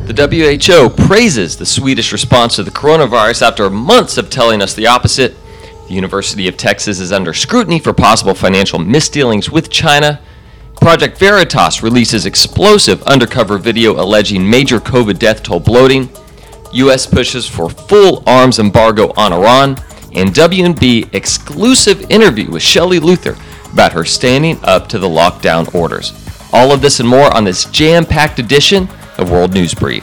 The WHO praises the Swedish response to the coronavirus after months of telling us the opposite. The University of Texas is under scrutiny for possible financial misdealings with China. Project Veritas releases explosive undercover video alleging major COVID death toll bloating. U.S. pushes for full arms embargo on Iran. And W&B exclusive interview with Shelley Luther about her standing up to the lockdown orders. All of this and more on this jam-packed edition of World News Brief.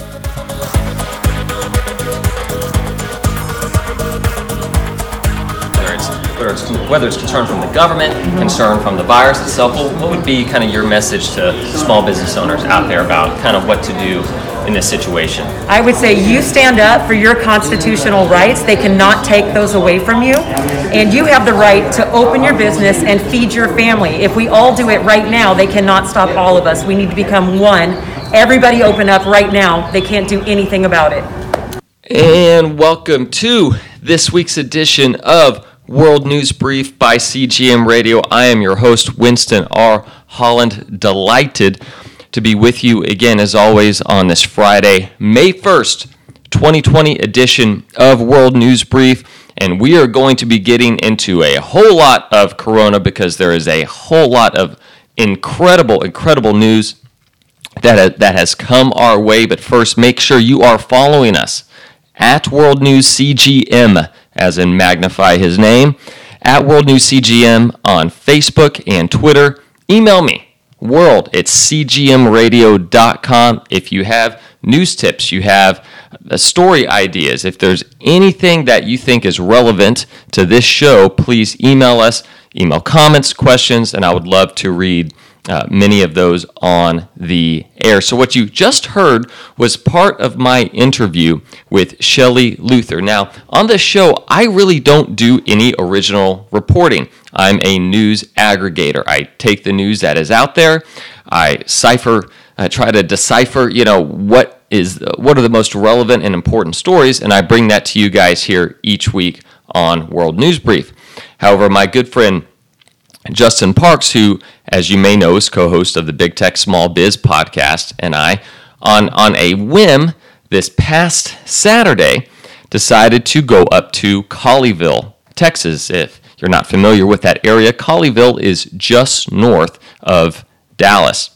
Whether it's concern from the government, concern from the virus itself, what would be kind of your message to small business owners out there about kind of what to do in this situation? I would say you stand up for your constitutional rights. They cannot take those away from you. And you have the right to open your business and feed your family. If we all do it right now, they cannot stop all of us. We need to become one. Everybody open up right now. They can't do anything about it. And welcome to this week's edition of World News Brief by CGM Radio. I am your host, Winston R. Holland. Delighted to be with you again, as always, on this Friday, May 1st, 2020 edition of World News Brief. And we are going to be getting into a whole lot of corona because there is a whole lot of incredible news that has come our way. But first, make sure you are following us at World News CGM, as in magnify his name, at World News CGM on Facebook and Twitter. Email me, world@cgmradio.com. If you have news tips, you have story ideas, if there's anything that you think is relevant to this show, please email us, email comments, questions, and I would love to read many of those on the air. So what you just heard was part of my interview with Shelley Luther. Now, on this show, I really don't do any original reporting. I'm a news aggregator. I take the news that is out there. I try to decipher, what are the most relevant and important stories, and I bring that to you guys here each week on World News Brief. However, my good friend Justin Parks, who, as you may know, is co-host of the Big Tech Small Biz podcast, and I, on a whim this past Saturday, decided to go up to Colleyville, Texas. If you're not familiar with that area, Colleyville is just north of Dallas.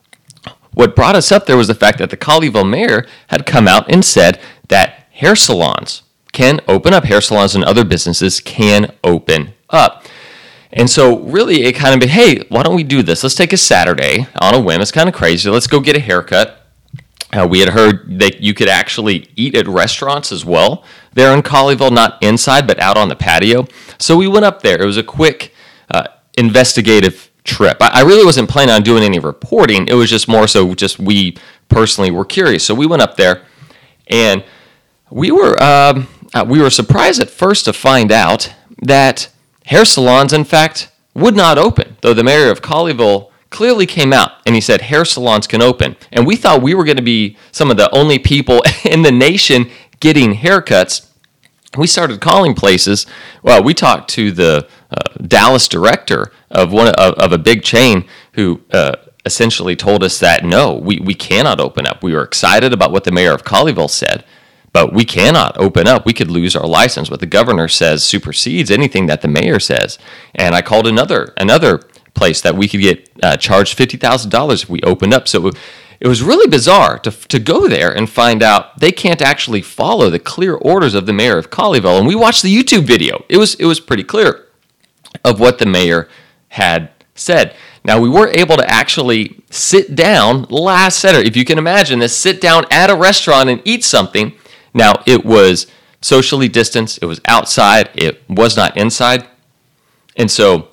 What brought us up there was the fact that the Colleyville mayor had come out and said that hair salons can open up, hair salons and other businesses can open up. And so really it kind of been, hey, why don't we do this? Let's take a Saturday on a whim. It's kind of crazy. Let's go get a haircut. We had heard that you could actually eat at restaurants as well there in Colleyville, not inside, but out on the patio. So we went up there. It was a quick investigative trip. I really wasn't planning on doing any reporting. It was just more so just we personally were curious. So we went up there, and we were surprised at first to find out that hair salons, in fact, would not open, though the mayor of Colleyville clearly came out and he said hair salons can open. And we thought we were going to be some of the only people in the nation getting haircuts. We started calling places. Well, we talked to the Dallas director of a big chain who essentially told us that, no, we cannot open up. We were excited about what the mayor of Colleyville said, but we cannot open up. We could lose our license. What the governor says supersedes anything that the mayor says. And I called another place that we could get charged $50,000 if we opened up. So it was really bizarre to go there and find out they can't actually follow the clear orders of the mayor of Colleyville. And we watched the YouTube video. It was pretty clear of what the mayor had said. Now, we were able to actually sit down last Saturday. If you can imagine this, sit down at a restaurant and eat something. Now, it was socially distanced, it was outside, it was not inside. And so,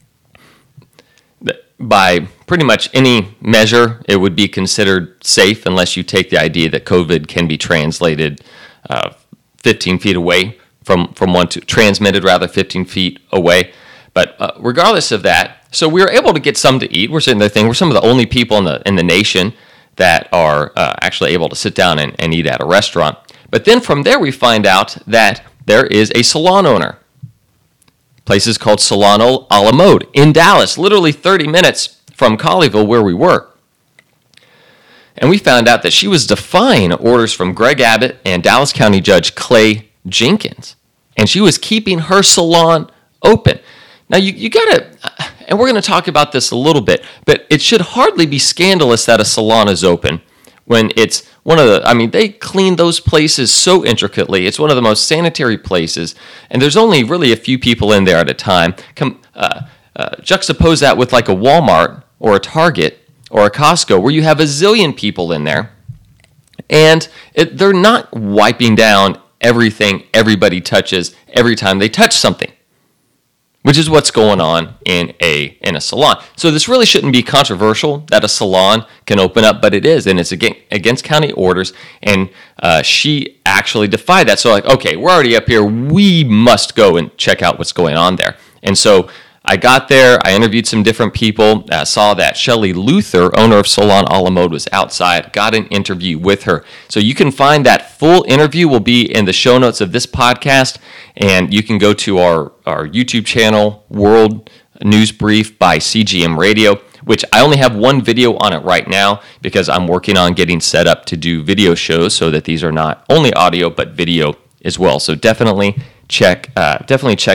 by pretty much any measure, it would be considered safe unless you take the idea that COVID can be translated 15 feet away from one to, transmitted rather 15 feet away. But regardless of that, so we were able to get some to eat. We're sitting there thinking we're some of the only people in the nation that are actually able to sit down and eat at a restaurant. But then from there, we find out that there is a salon owner. Place is called Salon a la Mode in Dallas, literally 30 minutes from Colleyville where we were. And we found out that she was defying orders from Greg Abbott and Dallas County Judge Clay Jenkins. And she was keeping her salon open. Now, you got to, and we're going to talk about this a little bit, but it should hardly be scandalous that a salon is open when it's one of the, they clean those places so intricately. It's one of the most sanitary places, and there's only really a few people in there at a time. Juxtapose that with like a Walmart or a Target or a Costco, where you have a zillion people in there, and they're not wiping down everything everybody touches every time they touch something, which is what's going on in a salon. So this really shouldn't be controversial that a salon can open up, but it is, and it's against county orders, and she actually defied that. So like, okay, we're already up here, we must go and check out what's going on there. And so I got there, I interviewed some different people, saw that Shelly Luther, owner of Salon a la Mode, was outside, got an interview with her. So you can find that full interview will be in the show notes of this podcast, and you can go to our YouTube channel, World News Brief by CGM Radio, which I only have one video on it right now because I'm working on getting set up to do video shows so that these are not only audio but video as well. So definitely check out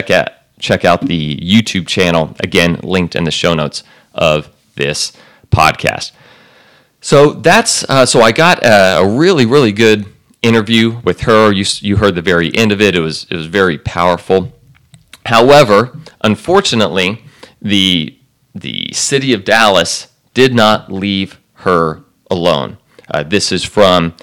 the YouTube channel, again, linked in the show notes of this podcast. So that's so I got a really, really good interview with her. You heard the very end of it. It was very powerful. However, unfortunately, the city of Dallas did not leave her alone. This is from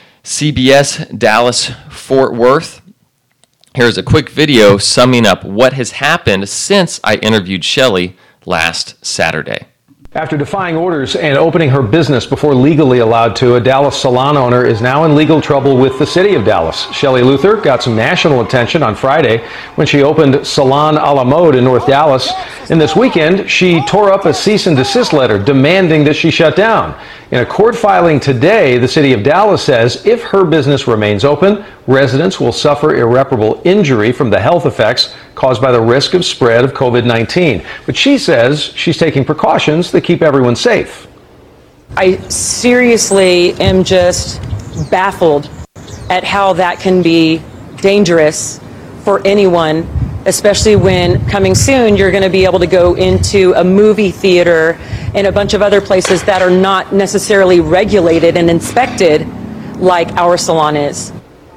CBS Dallas Fort Worth. Here's a quick video summing up what has happened since I interviewed Shelly last Saturday. After defying orders and opening her business before legally allowed to, a Dallas salon owner is now in legal trouble with the city of Dallas. Shelly Luther got some national attention on Friday when she opened Salon a la Mode in North Dallas. And this weekend, she tore up a cease and desist letter demanding that she shut down. In a court filing today, the city of Dallas says if her business remains open, residents will suffer irreparable injury from the health effects caused by the risk of spread of COVID-19. But she says she's taking precautions that keep everyone safe. I seriously am just baffled at how that can be dangerous for anyone, especially when coming soon you're going to be able to go into a movie theater and a bunch of other places that are not necessarily regulated and inspected like our salon is.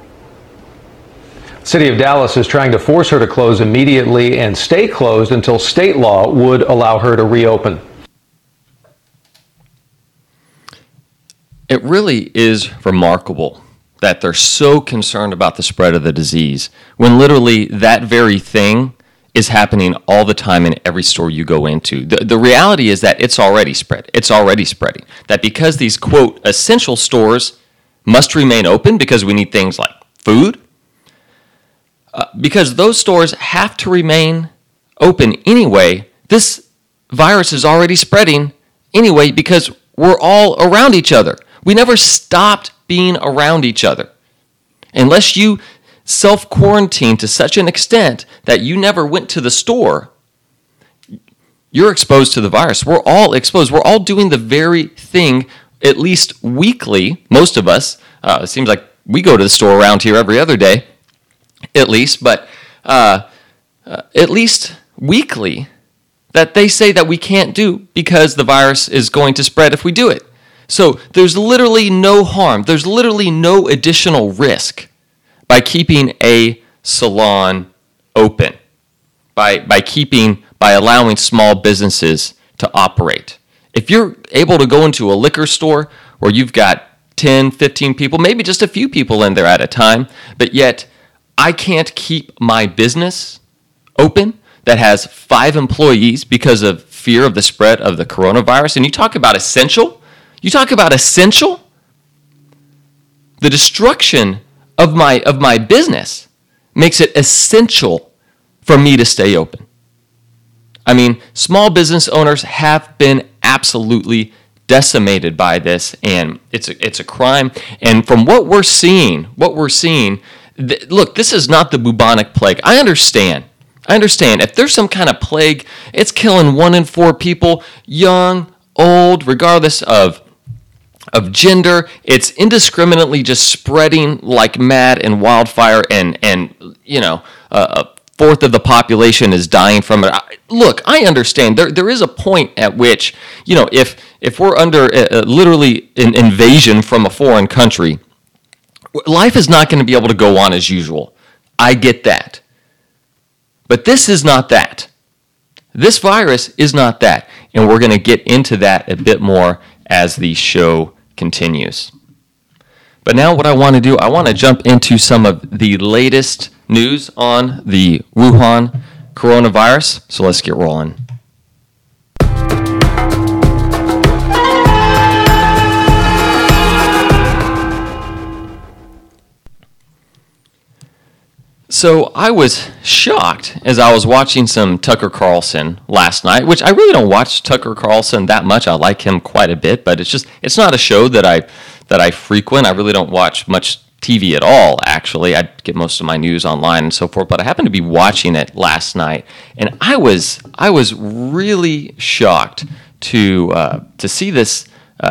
City of Dallas is trying to force her to close immediately and stay closed until state law would allow her to reopen. It really is remarkable that they're so concerned about the spread of the disease when literally that very thing is happening all the time in every store you go into. The reality is that it's already spread. It's already spreading. That because these, quote, essential stores must remain open because we need things like food, because those stores have to remain open anyway, this virus is already spreading anyway because we're all around each other. We never stopped being around each other. Unless you self-quarantine to such an extent that you never went to the store, you're exposed to the virus. We're all exposed. We're all doing the very thing, at least weekly, most of us. It seems like we go to the store around here every other day, at least, but at least weekly, that they say that we can't do because the virus is going to spread if we do it. So there's literally no harm. There's literally no additional risk by keeping a salon open, by allowing small businesses to operate. If you're able to go into a liquor store where you've got 10, 15 people, maybe just a few people in there at a time, but yet I can't keep my business open that has 5 employees because of fear of the spread of the coronavirus, and you talk about essential. The destruction of my business makes it essential for me to stay open. I mean, small business owners have been absolutely decimated by this, and it's a crime. And from what we're seeing, look, this is not the bubonic plague. I understand. If there's some kind of plague, it's killing 1 in 4 people, young, old, regardless of of gender. It's indiscriminately just spreading like mad and wildfire, and a fourth of the population is dying from it. Look, I understand there is a point at which, if we're under literally an invasion from a foreign country, life is not going to be able to go on as usual. I get that. But this is not that. This virus is not that. And we're going to get into that a bit more as the show continues. But now what I want to do, I want to jump into some of the latest news on the Wuhan coronavirus. So let's get rolling. So I was shocked as I was watching some Tucker Carlson last night, which I really don't watch Tucker Carlson that much. I like him quite a bit, but it's not a show that I frequent. I really don't watch much TV at all, actually. I get most of my news online and so forth, but I happened to be watching it last night, and I was really shocked to see this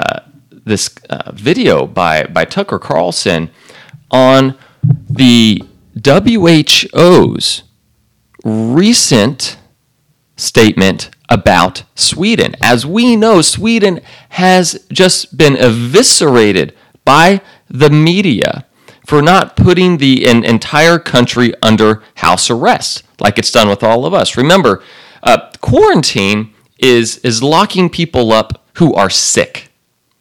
video by Tucker Carlson on the WHO's recent statement about Sweden. As we know, Sweden has just been eviscerated by the media for not putting the entire country under house arrest like it's done with all of us. Remember, quarantine is locking people up who are sick.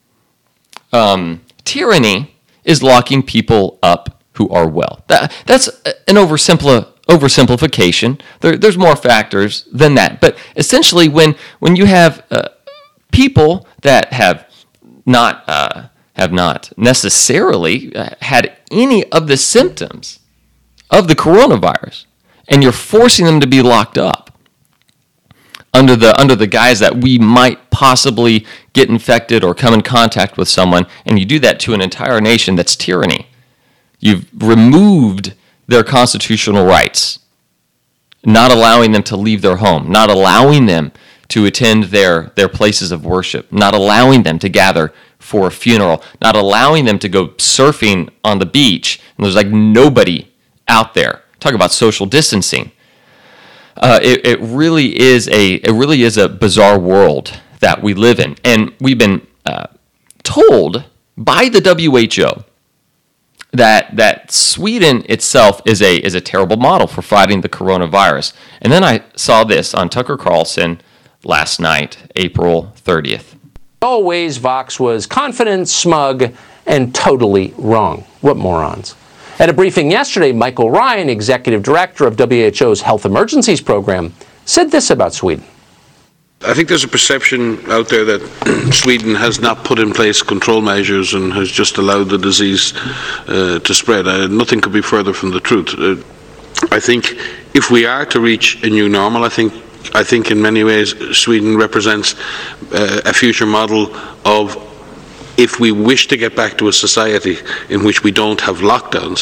Tyranny is locking people up who are well. That's an oversimplification. There's more factors than that. But essentially, when you have people that have not necessarily had any of the symptoms of the coronavirus, and you're forcing them to be locked up under the guise that we might possibly get infected or come in contact with someone, and you do that to an entire nation, that's tyranny. You've removed their constitutional rights, not allowing them to leave their home, not allowing them to attend their places of worship, not allowing them to gather for a funeral, not allowing them to go surfing on the beach, and there's like nobody out there. Talk about social distancing. It really is a bizarre world that we live in, and we've been told by the WHO that Sweden itself is a terrible model for fighting the coronavirus. And then I saw this on Tucker Carlson last night, April 30th. Always, Vox was confident, smug, and totally wrong. What morons. At a briefing yesterday, Michael Ryan, executive director of WHO's Health Emergencies Program, said this about Sweden. I think there's a perception out there that Sweden has not put in place control measures and has just allowed the disease to spread. Nothing could be further from the truth. I think if we are to reach a new normal, I think in many ways Sweden represents a future model of, if we wish to get back to a society in which we don't have lockdowns.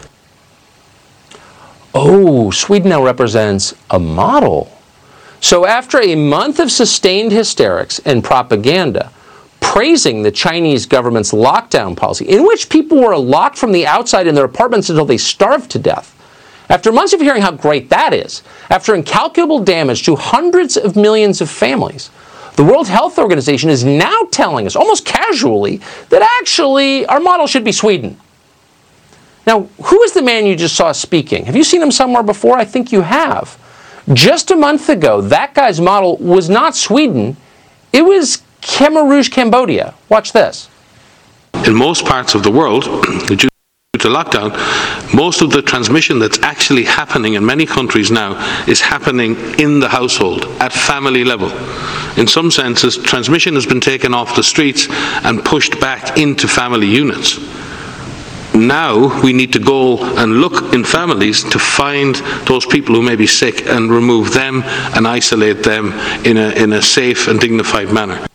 Oh, Sweden now represents a model. So after a month of sustained hysterics and propaganda praising the Chinese government's lockdown policy, in which people were locked from the outside in their apartments until they starved to death, after months of hearing how great that is, after incalculable damage to hundreds of millions of families, the World Health Organization is now telling us, almost casually, that actually our model should be Sweden. Now, who is the man you just saw speaking? Have you seen him somewhere before? I think you have. Just a month ago, that guy's model was not Sweden, it was Khmer Rouge, Cambodia. Watch this. In most parts of the world, due to lockdown, most of the transmission that's actually happening in many countries now is happening in the household, at family level. In some senses, transmission has been taken off the streets and pushed back into family units. Now we need to go and look in families to find those people who may be sick and remove them and isolate them in a safe and dignified manner.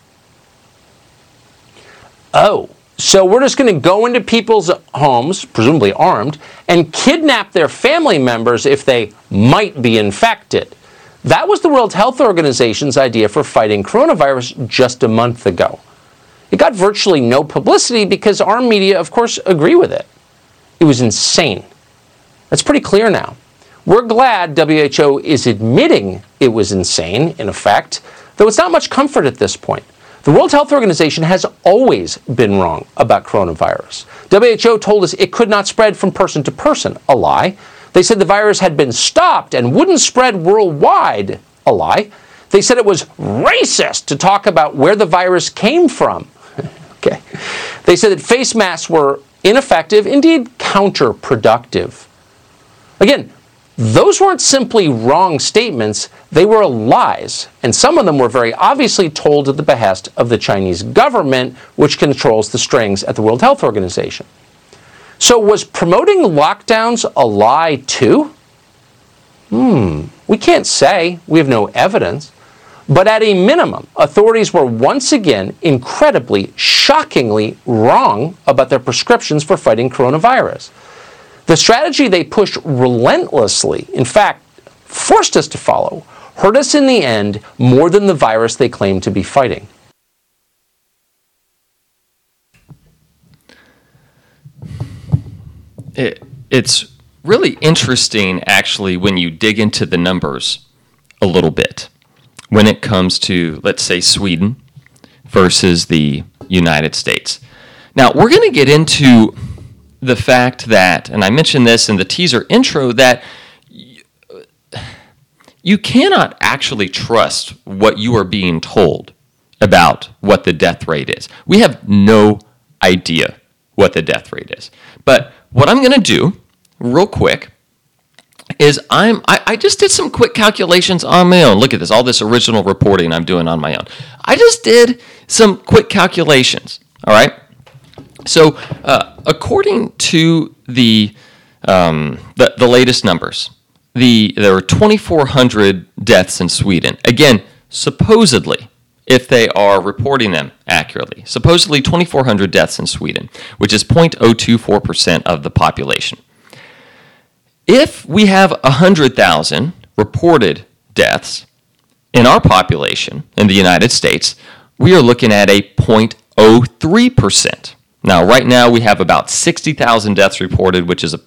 Oh, so we're just going to go into people's homes, presumably armed, and kidnap their family members if they might be infected. That was the World Health Organization's idea for fighting coronavirus just a month ago. It got virtually no publicity because our media, of course, agree with it. It was insane. That's pretty clear now. We're glad WHO is admitting it was insane, in effect, though it's not much comfort at this point. The World Health Organization has always been wrong about coronavirus. WHO told us it could not spread from person to person, a lie. They said the virus had been stopped and wouldn't spread worldwide, a lie. They said it was racist to talk about where the virus came from. Okay. They said that face masks were ineffective, indeed counterproductive. Again, those weren't simply wrong statements, they were lies, and some of them were very obviously told at the behest of the Chinese government, which controls the strings at the World Health Organization. So was promoting lockdowns a lie too? We can't say. We have no evidence. But at a minimum, authorities were once again incredibly, shockingly wrong about their prescriptions for fighting coronavirus. The strategy they pushed relentlessly, in fact, forced us to follow, hurt us in the end more than the virus they claimed to be fighting. It's really interesting, actually, when you dig into the numbers a little bit. When it comes to, let's say, Sweden versus the United States. Now, we're going to get into the fact that, and I mentioned this in the teaser intro, that you cannot actually trust what you are being told about what the death rate is. We have no idea what the death rate is. But what I'm going to do, real quick, is I just did some quick calculations on my own. Look at this, all this original reporting I'm doing on my own. I just did some quick calculations, all right? So according to the latest numbers, there were 2,400 deaths in Sweden. Again, supposedly, if they are reporting them accurately, supposedly 2,400 deaths in Sweden, which is 0.024% of the population. If we have 100,000 reported deaths in our population in the United States, we are looking at a 0.03%. Now, right now, we have about 60,000 deaths reported, which is a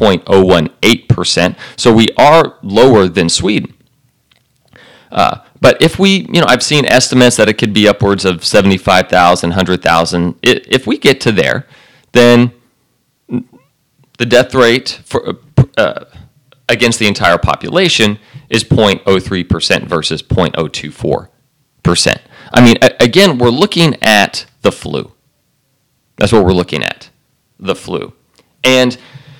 0.018%. So we are lower than Sweden. But if we, I've seen estimates that it could be upwards of 75,000, 100,000. If we get to there, then the death rate for against the entire population is 0.03% versus 0.024%. I mean, again, we're looking at the flu. That's what we're looking at, the flu. And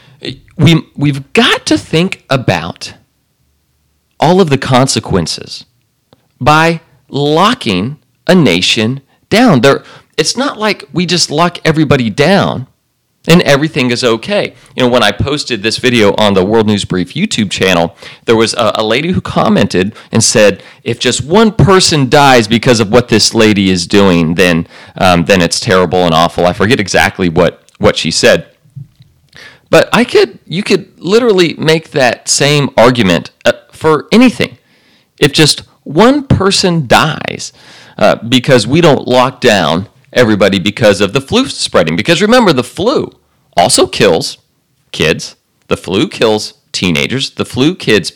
we've got to think about all of the consequences by locking a nation down. It's not like we just lock everybody down and everything is okay. When I posted this video on the World News Brief YouTube channel, there was a lady who commented and said, if just one person dies because of what this lady is doing, then it's terrible and awful. I forget exactly what she said. But you could literally make that same argument for anything. If just one person dies because we don't lock down everybody because of the flu spreading. Because remember, the flu also kills kids. The flu kills teenagers. The flu kills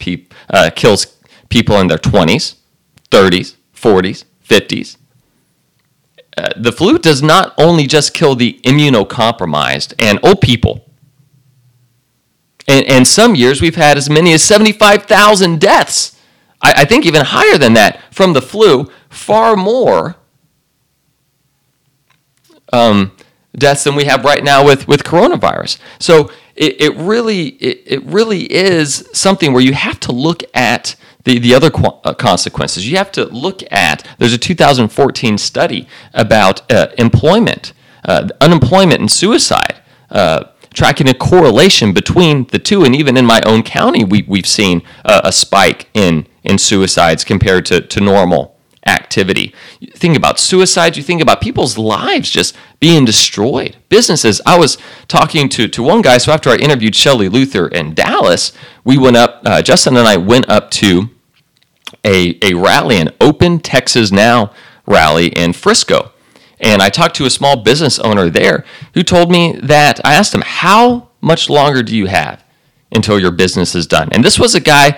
people in their 20s, 30s, 40s, 50s. The flu does not only just kill the immunocompromised and old people. And some years we've had as many as 75,000 deaths. I think even higher than that from the flu. Far more deaths than we have right now with coronavirus. So it really is something where you have to look at the other consequences. You have to look at, there's a 2014 study about unemployment and suicide, tracking a correlation between the two. And even in my own county, we've seen a spike in suicides compared to normal activity. You think about suicides, you think about people's lives just being destroyed. Businesses. I was talking to one guy, so after I interviewed Shelley Luther in Dallas, we went up, Justin and I went up to a rally, an Open Texas Now rally in Frisco. And I talked to a small business owner there who told me that I asked him, how much longer do you have until your business is done? And this was a guy,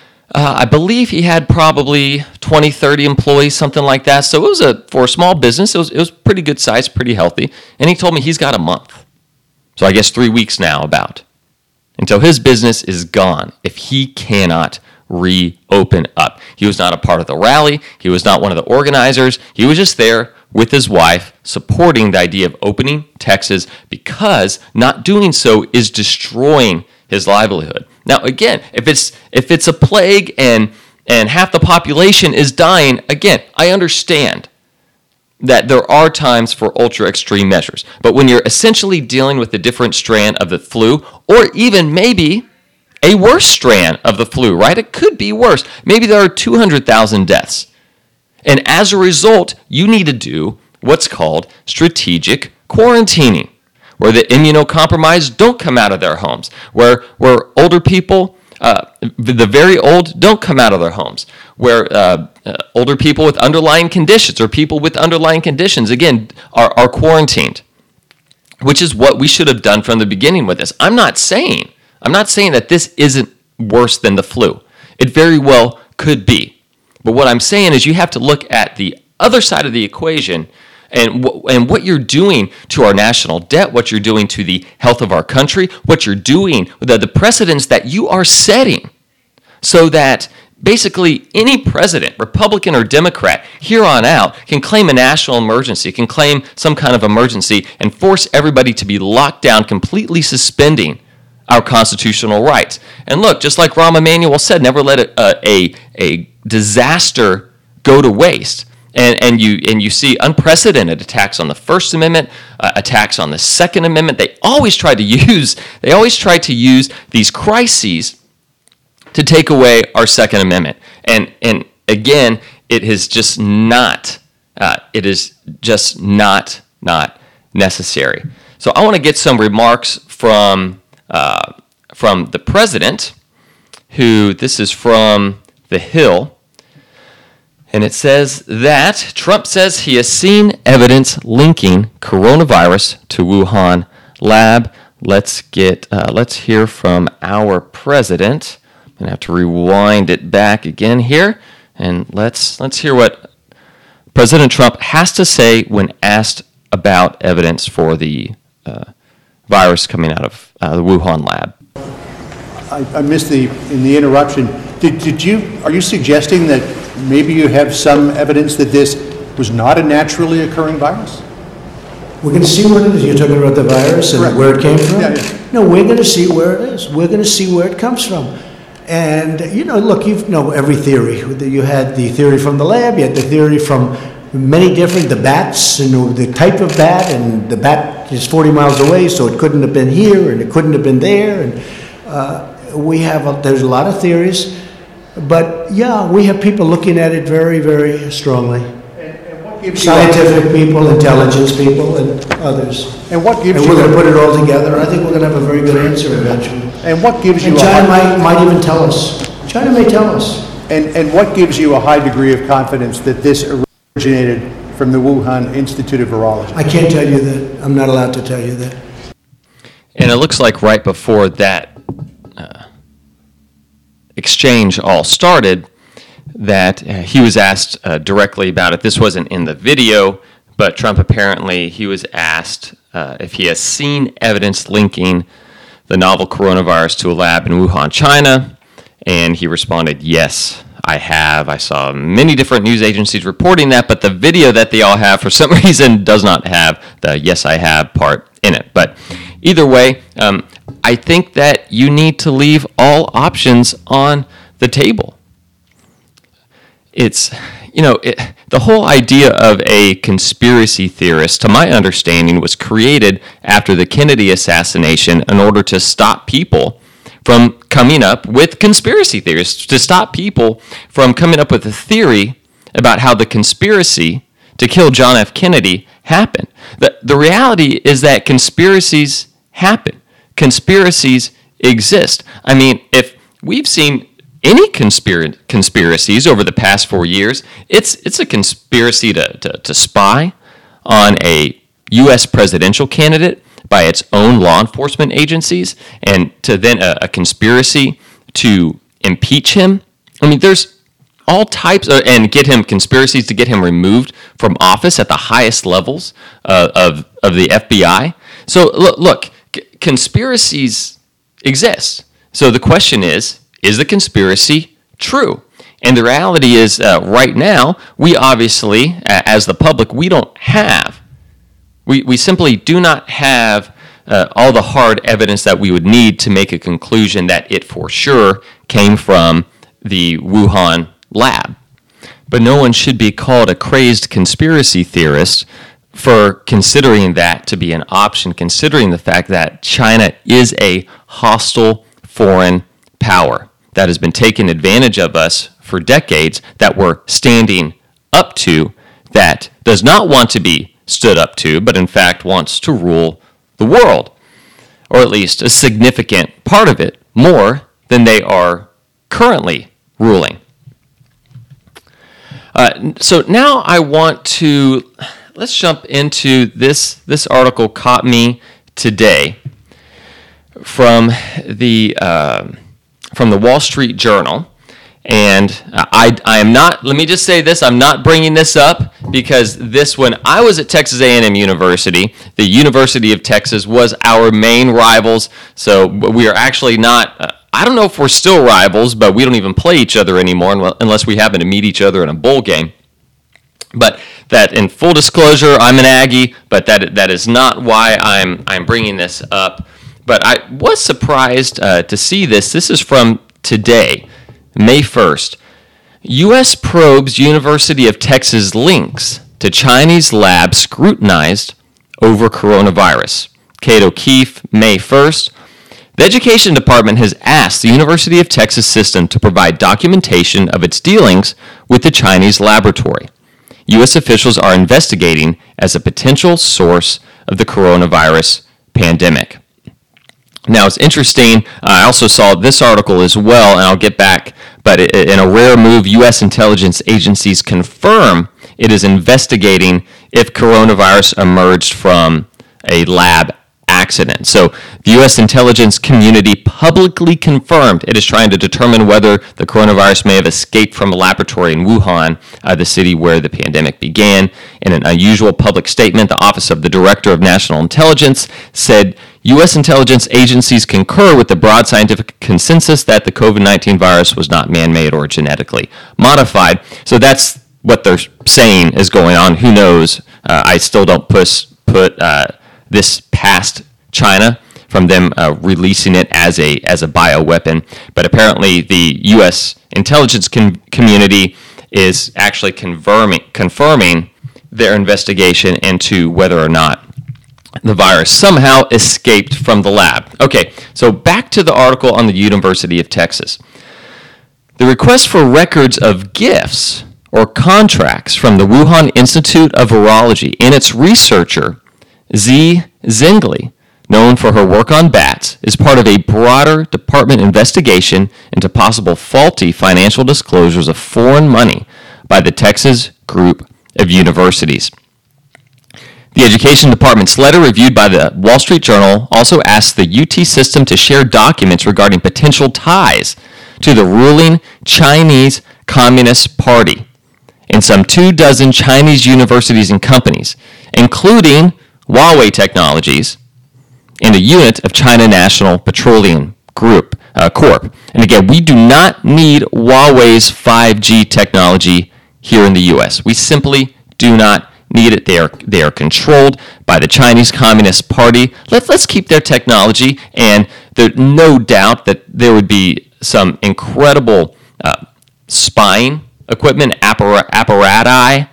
I believe he had probably 20, 30 employees, something like that. So it was for a small business, it was pretty good size, pretty healthy. And he told me he's got a month. So I guess 3 weeks now about until his business is gone if he cannot reopen up. He was not a part of the rally. He was not one of the organizers. He was just there with his wife supporting the idea of opening Texas because not doing so is destroying his livelihood. Now, again, if it's a plague and half the population is dying, again, I understand that there are times for ultra extreme measures. But when you're essentially dealing with a different strand of the flu, or even maybe a worse strand of the flu, right? It could be worse. Maybe there are 200,000 deaths. And as a result, you need to do what's called strategic quarantining, where the immunocompromised don't come out of their homes, where older people, the very old, don't come out of their homes, where older people with underlying conditions or people with underlying conditions, again, are quarantined, which is what we should have done from the beginning with this. I'm not saying that this isn't worse than the flu. It very well could be. But what I'm saying is you have to look at the other side of the equation and what you're doing to our national debt, what you're doing to the health of our country, what you're doing, the precedents that you are setting so that basically any president, Republican or Democrat, here on out can claim a national emergency, can claim some kind of emergency and force everybody to be locked down, completely suspending our constitutional rights. And look, just like Rahm Emanuel said, never let a disaster go to waste. And you see unprecedented attacks on the First Amendment, attacks on the Second Amendment. They always try to use these crises to take away our Second Amendment. And again, it is just not necessary. So I want to get some remarks from the president, who, this is from The Hill, and it says that Trump says he has seen evidence linking coronavirus to Wuhan lab. Let's hear from our president. I'm going to have to rewind it back again here, and let's hear what President Trump has to say when asked about evidence for the virus coming out of the Wuhan lab. I missed in the interruption. Are you suggesting that maybe you have some evidence that this was not a naturally occurring virus? We're going to see what it is. You're talking about the virus and Correct. where it came from? Yeah. No, we're going to see where it is. We're going to see where it comes from. And, look, you know every theory. You had the theory from the lab, you had the theory from many different, the bats, the type of bat, and the bat is 40 miles away, so it couldn't have been here, and it couldn't have been there. And there's a lot of theories. But, yeah, we have people looking at it very, very strongly. And what gives Scientific people, intelligence people, and others. And what gives and you... we're going to put it all together. I think we're going to have a very good answer eventually. And what gives you... And China might even tell us. China may tell us. And what gives you a high degree of confidence that this originated from the Wuhan Institute of Virology? I can't tell you that. I'm not allowed to tell you that. And it looks like right before that exchange all started that he was asked directly about it. This wasn't in the video, but Trump apparently, he was asked if he has seen evidence linking the novel coronavirus to a lab in Wuhan, China, and he responded, yes, I have. I saw many different news agencies reporting that, but the video that they all have for some reason does not have the yes, I have part in it. But either way, I think that you need to leave all options on the table. It's, the whole idea of a conspiracy theorist, to my understanding, was created after the Kennedy assassination in order to stop people from coming up with conspiracy theories, to stop people from coming up with a theory about how the conspiracy to kill John F. Kennedy happened. The reality is that conspiracies happen. Conspiracies exist. I mean, if we've seen any conspiracies over the past 4 years, it's a conspiracy to spy on a U.S. presidential candidate by its own law enforcement agencies, and to then a conspiracy to impeach him. I mean, there's all types of, and conspiracies to get him removed from office at the highest levels of the FBI. So look, conspiracies exist. So the question is the conspiracy true? And the reality is, right now, we obviously, as the public, we simply do not have all the hard evidence that we would need to make a conclusion that it for sure came from the Wuhan lab. But no one should be called a crazed conspiracy theorist for considering that to be an option, considering the fact that China is a hostile foreign power that has been taking advantage of us for decades, that we're standing up to, that does not want to be stood up to, but in fact wants to rule the world, or at least a significant part of it, more than they are currently ruling. So now I want to, let's jump into this article caught me today from the Wall Street Journal. And I am not, let me just say this, I'm not bringing this up because when I was at Texas A&M University, the University of Texas was our main rivals. So we are actually not, I don't know if we're still rivals, but we don't even play each other anymore unless we happen to meet each other in a bowl game. But that, in full disclosure, I'm an Aggie, but that is not why I'm bringing this up. But I was surprised to see this. This is from today, May 1st. U.S. probes University of Texas links to Chinese lab scrutinized over coronavirus. Kate O'Keefe, May 1st. The Education Department has asked the University of Texas system to provide documentation of its dealings with the Chinese laboratory. U.S. officials are investigating as a potential source of the coronavirus pandemic. Now, it's interesting, I also saw this article as well, and I'll get back, but in a rare move, U.S. intelligence agencies confirm it is investigating if coronavirus emerged from a lab accident. So the U.S. intelligence community publicly confirmed it is trying to determine whether the coronavirus may have escaped from a laboratory in Wuhan, the city where the pandemic began. In an unusual public statement, the Office of the Director of National Intelligence said U.S. intelligence agencies concur with the broad scientific consensus that the COVID-19 virus was not man-made or genetically modified. So that's what they're saying is going on. Who knows? I still don't put this past China from them releasing it as a bioweapon. But apparently the U.S. intelligence community is actually confirming their investigation into whether or not the virus somehow escaped from the lab. Okay, so back to the article on the University of Texas. The request for records of gifts or contracts from the Wuhan Institute of Virology and its researcher, Zhi Zhengli, known for her work on bats, is part of a broader department investigation into possible faulty financial disclosures of foreign money by the Texas Group of Universities. The Education Department's letter, reviewed by the Wall Street Journal, also asked the UT system to share documents regarding potential ties to the ruling Chinese Communist Party and some 24 Chinese universities and companies, including Huawei Technologies and a unit of China National Petroleum Corp. And again, we do not need Huawei's 5G technology here in the U.S. We simply do not need it. They are controlled by the Chinese Communist Party. Let's keep their technology, and there's no doubt that there would be some incredible spying equipment, apparati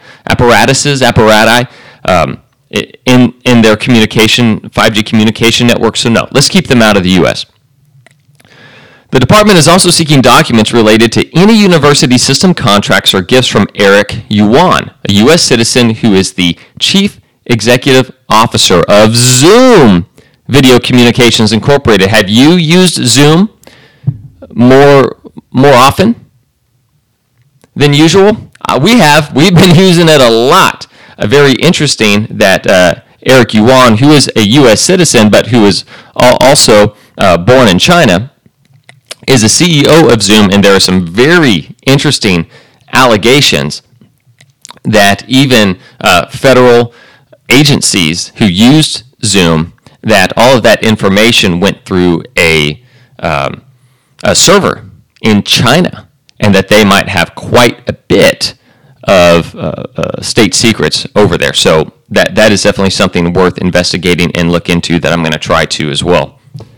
in their 5G communication network. So no, let's keep them out of the U.S. The department is also seeking documents related to any university system contracts or gifts from Eric Yuan, a U.S. citizen who is the chief executive officer of Zoom Video Communications Incorporated. Have you used Zoom more often than usual? We have. We've been using it a lot. very interesting that Eric Yuan, who is a U.S. citizen but who is also born in China, is the CEO of Zoom, and there are some very interesting allegations that even federal agencies who used Zoom, that all of that information went through a server in China, and that they might have quite a bit of state secrets over there. So that is definitely something worth investigating and look into that I'm going to try to as well.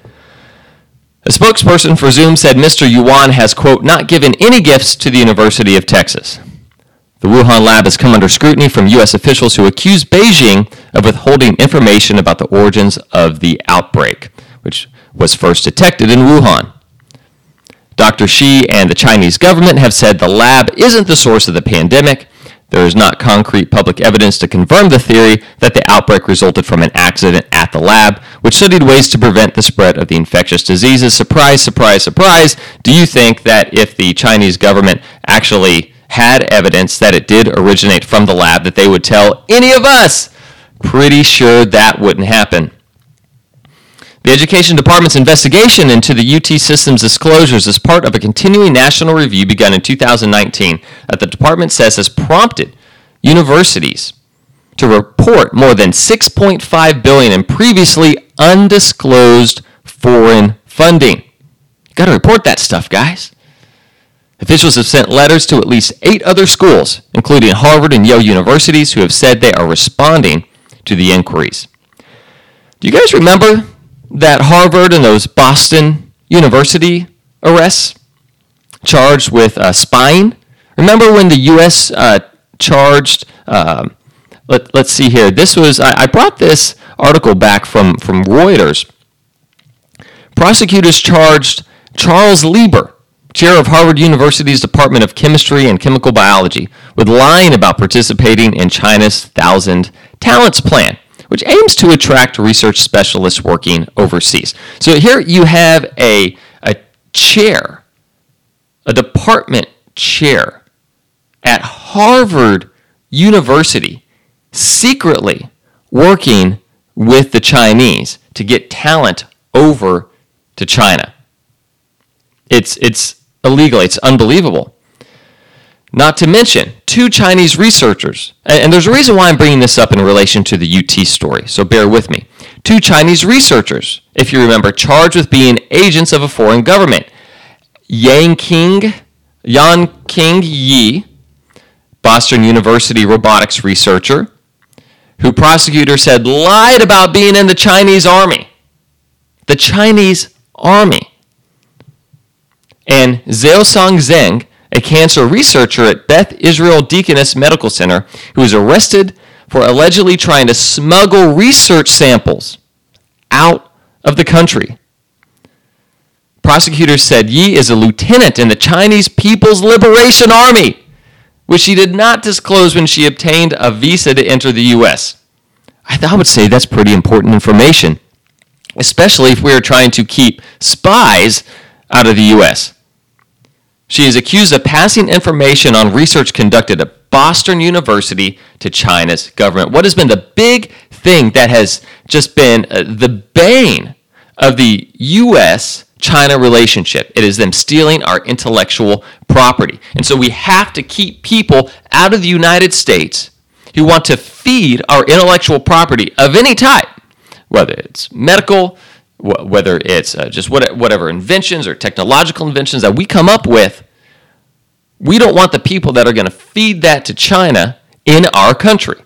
A spokesperson for Zoom said Mr. Yuan has, quote, not given any gifts to the University of Texas. The Wuhan lab has come under scrutiny from U.S. officials who accuse Beijing of withholding information about the origins of the outbreak, which was first detected in Wuhan. Dr. Shi and the Chinese government have said the lab isn't the source of the pandemic. There is not concrete public evidence to confirm the theory that the outbreak resulted from an accident at the lab, which studied ways to prevent the spread of the infectious diseases. Surprise, surprise, surprise. Do you think that if the Chinese government actually had evidence that it did originate from the lab, that they would tell any of us? Pretty sure that wouldn't happen. The Education Department's investigation into the UT system's disclosures is part of a continuing national review begun in 2019 that the department says has prompted universities to report more than $6.5 billion in previously undisclosed foreign funding. You got to report that stuff, guys. Officials have sent letters to at least 8 other schools, including Harvard and Yale universities, who have said they are responding to the inquiries. Do you guys remember that Harvard and those Boston University arrests charged with spying? Remember when the U.S. charged, let's see here, this was, I brought this article back from Reuters. Prosecutors charged Charles Lieber, chair of Harvard University's Department of Chemistry and Chemical Biology, with lying about participating in China's Thousand Talents Plan, which aims to attract research specialists working overseas. So here you have a chair, a department chair at Harvard University, secretly working with the Chinese to get talent over to China. It's illegal. It's unbelievable. Not to mention, 2 Chinese researchers, and there's a reason why I'm bringing this up in relation to the UT story, so bear with me. 2 Chinese researchers, if you remember, charged with being agents of a foreign government. Yanqing Yi, Boston University robotics researcher, who prosecutors said lied about being in the Chinese army. The Chinese army. And Xiaosong Zheng, a cancer researcher at Beth Israel Deaconess Medical Center, who was arrested for allegedly trying to smuggle research samples out of the country. Prosecutors said Yi is a lieutenant in the Chinese People's Liberation Army, which she did not disclose when she obtained a visa to enter the U.S. I would say that's pretty important information, especially if we are trying to keep spies out of the U.S. She is accused of passing information on research conducted at Boston University to China's government. What has been the big thing that has just been the bane of the U.S.-China relationship? It is them stealing our intellectual property. And so we have to keep people out of the United States who want to feed our intellectual property of any type, whether it's medical, whether it's just whatever inventions or technological inventions that we come up with. We don't want the people that are going to feed that to China in our country.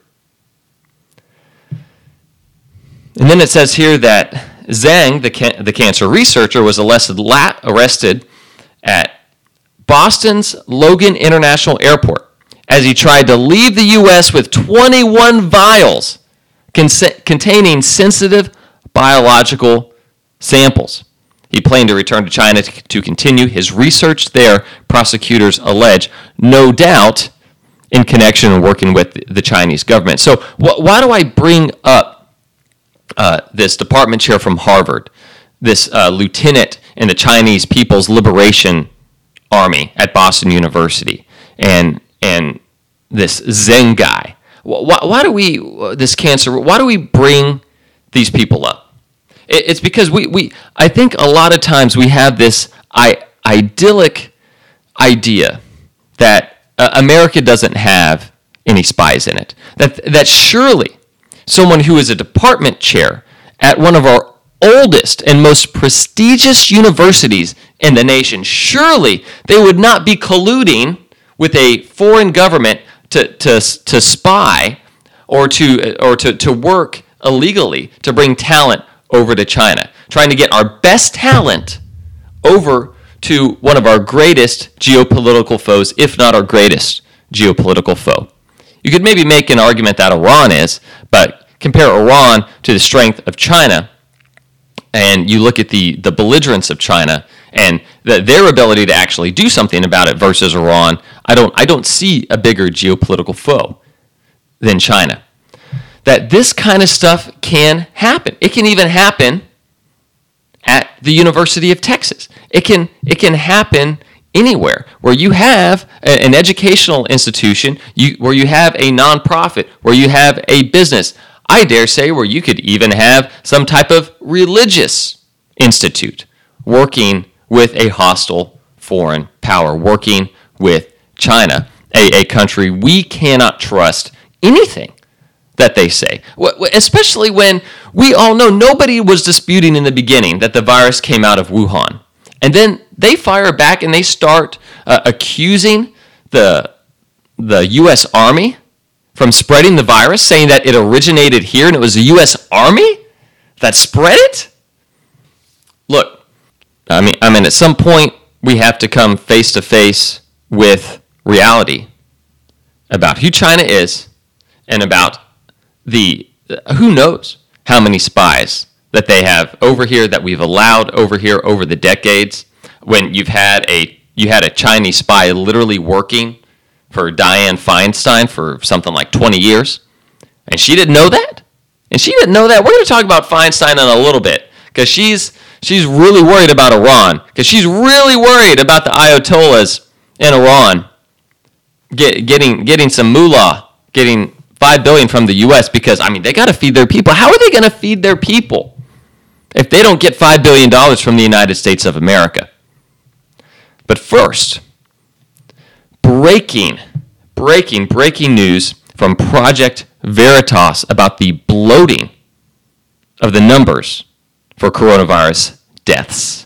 And then it says here that Zhang, the cancer researcher, was arrested at Boston's Logan International Airport as he tried to leave the U.S. with 21 vials containing sensitive biological samples. He planned to return to China to continue his research there, prosecutors allege, no doubt in connection and working with the Chinese government. So why do I bring up this department chair from Harvard, this lieutenant in the Chinese People's Liberation Army at Boston University, and this Zheng guy? why do we, this cancer, why do we bring these people up? It's because I think a lot of times we have this idyllic idea that America doesn't have any spies in it. That surely someone who is a department chair at one of our oldest and most prestigious universities in the nation, surely they would not be colluding with a foreign government to spy or to work illegally to bring talent over to China, trying to get our best talent over to one of our greatest geopolitical foes, if not our greatest geopolitical foe. You could maybe make an argument that Iran is, but compare Iran to the strength of China, and you look at the belligerence of China and their ability to actually do something about it versus Iran. I don't see a bigger geopolitical foe than China. That this kind of stuff can happen. It can even happen at the University of Texas. It can happen anywhere where you have an educational institution, where you have a nonprofit, where you have a business. I dare say where you could even have some type of religious institute working with a hostile foreign power, working with China, a country we cannot trust anything that they say, especially when we all know nobody was disputing in the beginning that the virus came out of Wuhan. And then they fire back and they start accusing the U.S. Army from spreading the virus, saying that it originated here and it was the U.S. Army that spread it? Look, I mean, at some point we have to come face to face with reality about who China is and about who knows how many spies that they have over here, that we've allowed over here over the decades, when you had a Chinese spy literally working for Dianne Feinstein for something like 20 years, and she didn't know that? And she didn't know that? We're going to talk about Feinstein in a little bit, because she's really worried about Iran, because she's really worried about the Ayatollahs in Iran getting some moolah, getting $5 billion from the U.S. because, I mean, they got to feed their people. How are they going to feed their people if they don't get $5 billion from the United States of America? But first, breaking news from Project Veritas about the bloating of the numbers for coronavirus deaths.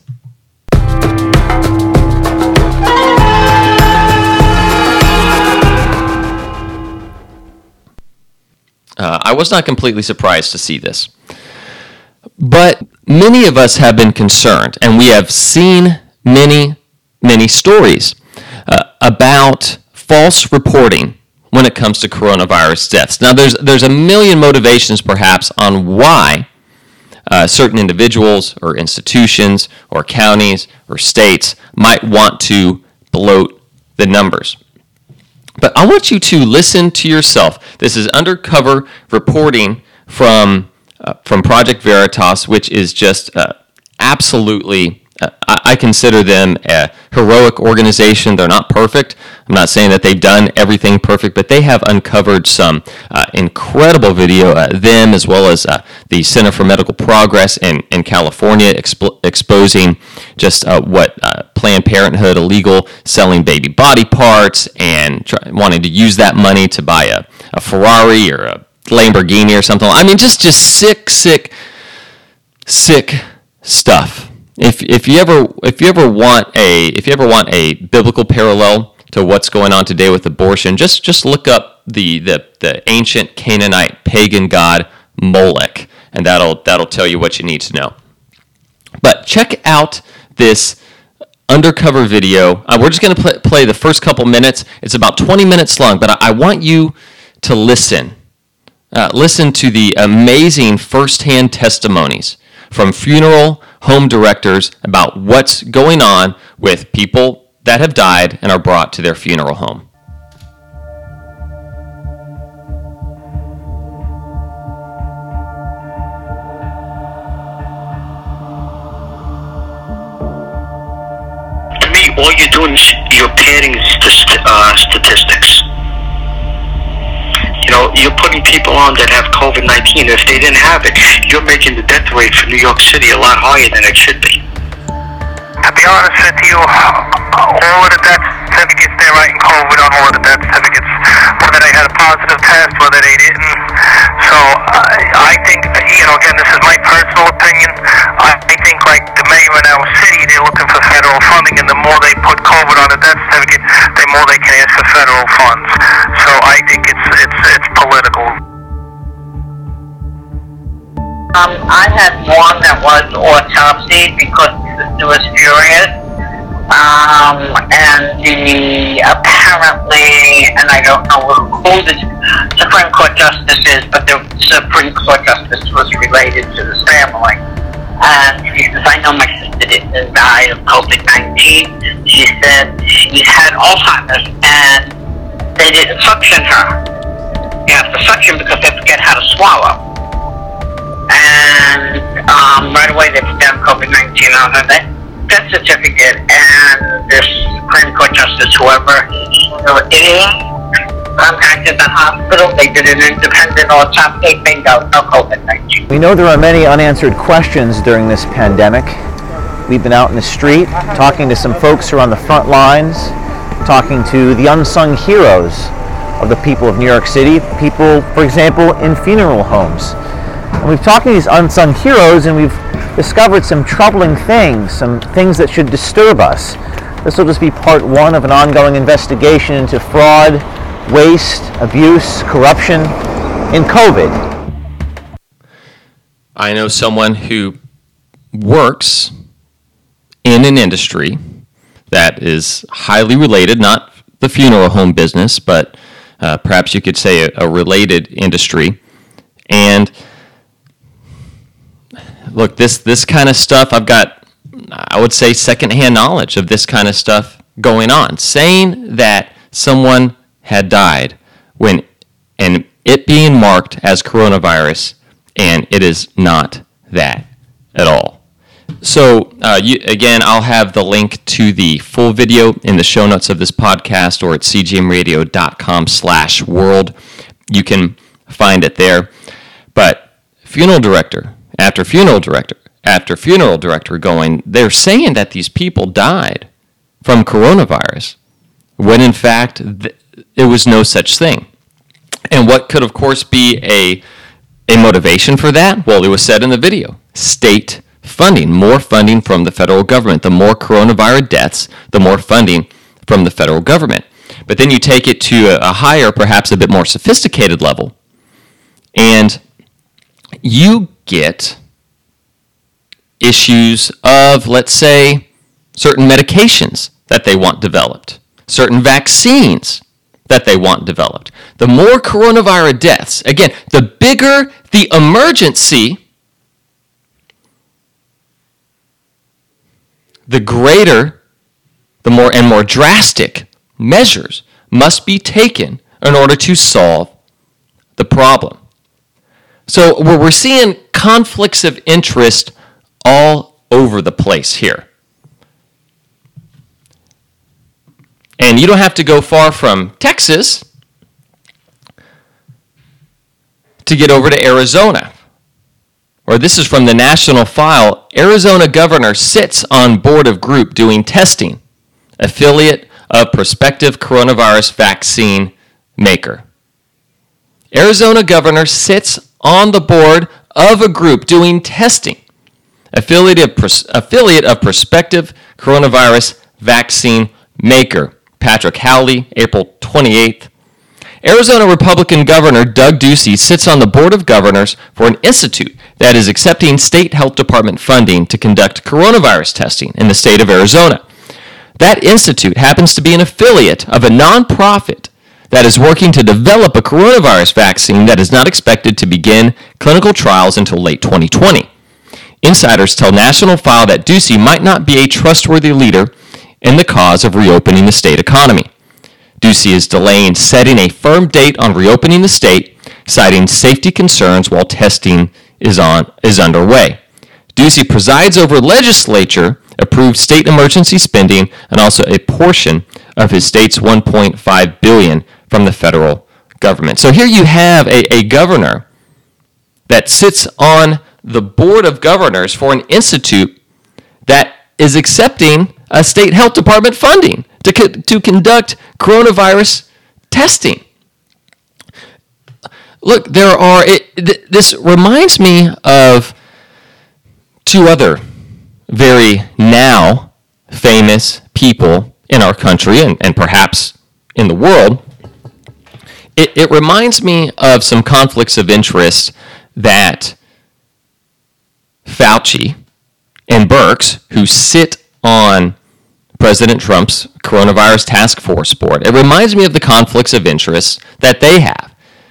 I was not completely surprised to see this. But many of us have been concerned, and we have seen many stories about false reporting when it comes to coronavirus deaths. Now, there's a million motivations, perhaps, on why certain individuals or institutions or counties or states might want to bloat the numbers. But I want you to listen to yourself. This is undercover reporting from Project Veritas, which is just absolutely, I consider them a heroic organization. They're not perfect. I'm not saying that they've done everything perfect, but they have uncovered some incredible video, them as well as the Center for Medical Progress in California, exposing just what Planned Parenthood illegal selling baby body parts and wanting to use that money to buy a Ferrari or a Lamborghini or something. I mean, just sick stuff. If you ever want a biblical parallel to what's going on today with abortion, just look up the ancient Canaanite pagan god Molech, and that'll tell you what you need to know. But check out this undercover video. We're just going to play the first couple minutes. It's about 20 minutes long, but I want you to listen. Listen to the amazing firsthand testimonies from funeral home directors about what's going on with people that have died and are brought to their funeral home. To me, all you're doing is you're padding statistics. You're putting people on that have COVID-19. If they didn't have it, you're making the death rate for New York City a lot higher than it should be. To be honest with you, all of the death certificates they're writing COVID on all of the death certificates, whether they had a positive test, whether they didn't. So I think, again, this is my personal opinion. I think like the mayor in our city, they're looking for federal funding, and the more they put COVID on a death certificate, the more they can ask for federal funds. So I think it's political. I had one that was autopsy because it was furious. And apparently, and I don't know who the Supreme Court Justice is, but the Supreme Court Justice was related to this family. And because I know my sister didn't die of COVID-19, she said she had Alzheimer's and they didn't suction her. You have to suction because they forget how to swallow. And right away they put down COVID-19 on her death certificate, and this Supreme Court Justice, whoever it is, contacted the hospital. They did an independent autopsy. Bingo, no COVID-19. We know there are many unanswered questions during this pandemic. We've been out in the street talking to some folks who are on the front lines, talking to the unsung heroes of the people of New York City, people, for example, in funeral homes. And we've talked to these unsung heroes, and we've discovered some troubling things, some things that should disturb us. This will just be part one of an ongoing investigation into fraud, waste, abuse, corruption in COVID. I know someone who works in an industry that is highly related, not the funeral home business, but perhaps you could say a related industry. And look, this kind of stuff, I've got, I would say, secondhand knowledge of this kind of stuff going on. Saying that someone had died and it being marked as coronavirus, and it is not that at all. So, again, I'll have the link to the full video in the show notes of this podcast or at cgmradio.com/world. You can find it there. But funeral director after funeral director after funeral director going, they're saying that these people died from coronavirus, when in fact it was no such thing. And what could, of course, be a motivation for that? Well, it was said in the video. State funding, more funding from the federal government. The more coronavirus deaths, the more funding from the federal government. But then you take it to a higher, perhaps a bit more sophisticated level, and you get issues of, let's say, certain medications that they want developed, certain vaccines that they want developed. The more coronavirus deaths, again, the bigger the emergency, the greater, the more drastic measures must be taken in order to solve the problem. So we're seeing conflicts of interest all over the place here. And you don't have to go far from Texas to get over to Arizona. Or this is from the National File. Arizona governor sits on board of group doing testing, affiliate of prospective coronavirus vaccine maker. Arizona governor sits on the board of a group doing testing, affiliate of prospective coronavirus vaccine maker. Patrick Howley, April 28th. Arizona Republican Governor Doug Ducey sits on the Board of Governors for an institute that is accepting state health department funding to conduct coronavirus testing in the state of Arizona. That institute happens to be an affiliate of a nonprofit that is working to develop a coronavirus vaccine that is not expected to begin clinical trials until late 2020. Insiders tell National File that Ducey might not be a trustworthy leader in the cause of reopening the state economy. Ducey is delaying setting a firm date on reopening the state, citing safety concerns while testing is underway. Ducey presides over legislature-approved state emergency spending and also a portion of his state's $1.5 billion from the federal government. So here you have a governor that sits on the board of governors for an institute that is accepting a state health department funding to conduct coronavirus testing. Look, this reminds me of two other very now famous people in our country and perhaps in the world. It reminds me of some conflicts of interest that Fauci and Birx, who sit on President Trump's coronavirus task force board, it reminds me of the conflicts of interest that they have.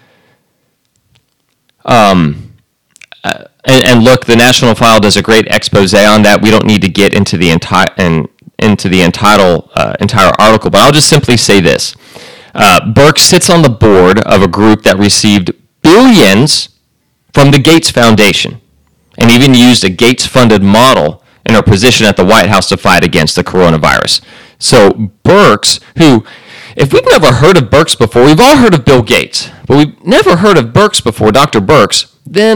And look, the National File does a great expose on that. We don't need to get into the entire article, but I'll just simply say this. Birx sits on the board of a group that received billions from the Gates Foundation and even used a Gates-funded model in her position at the White House to fight against the coronavirus. So Birx, who, if we've never heard of Birx before, we've all heard of Bill Gates, but we've never heard of Birx before, Dr. Birx, then,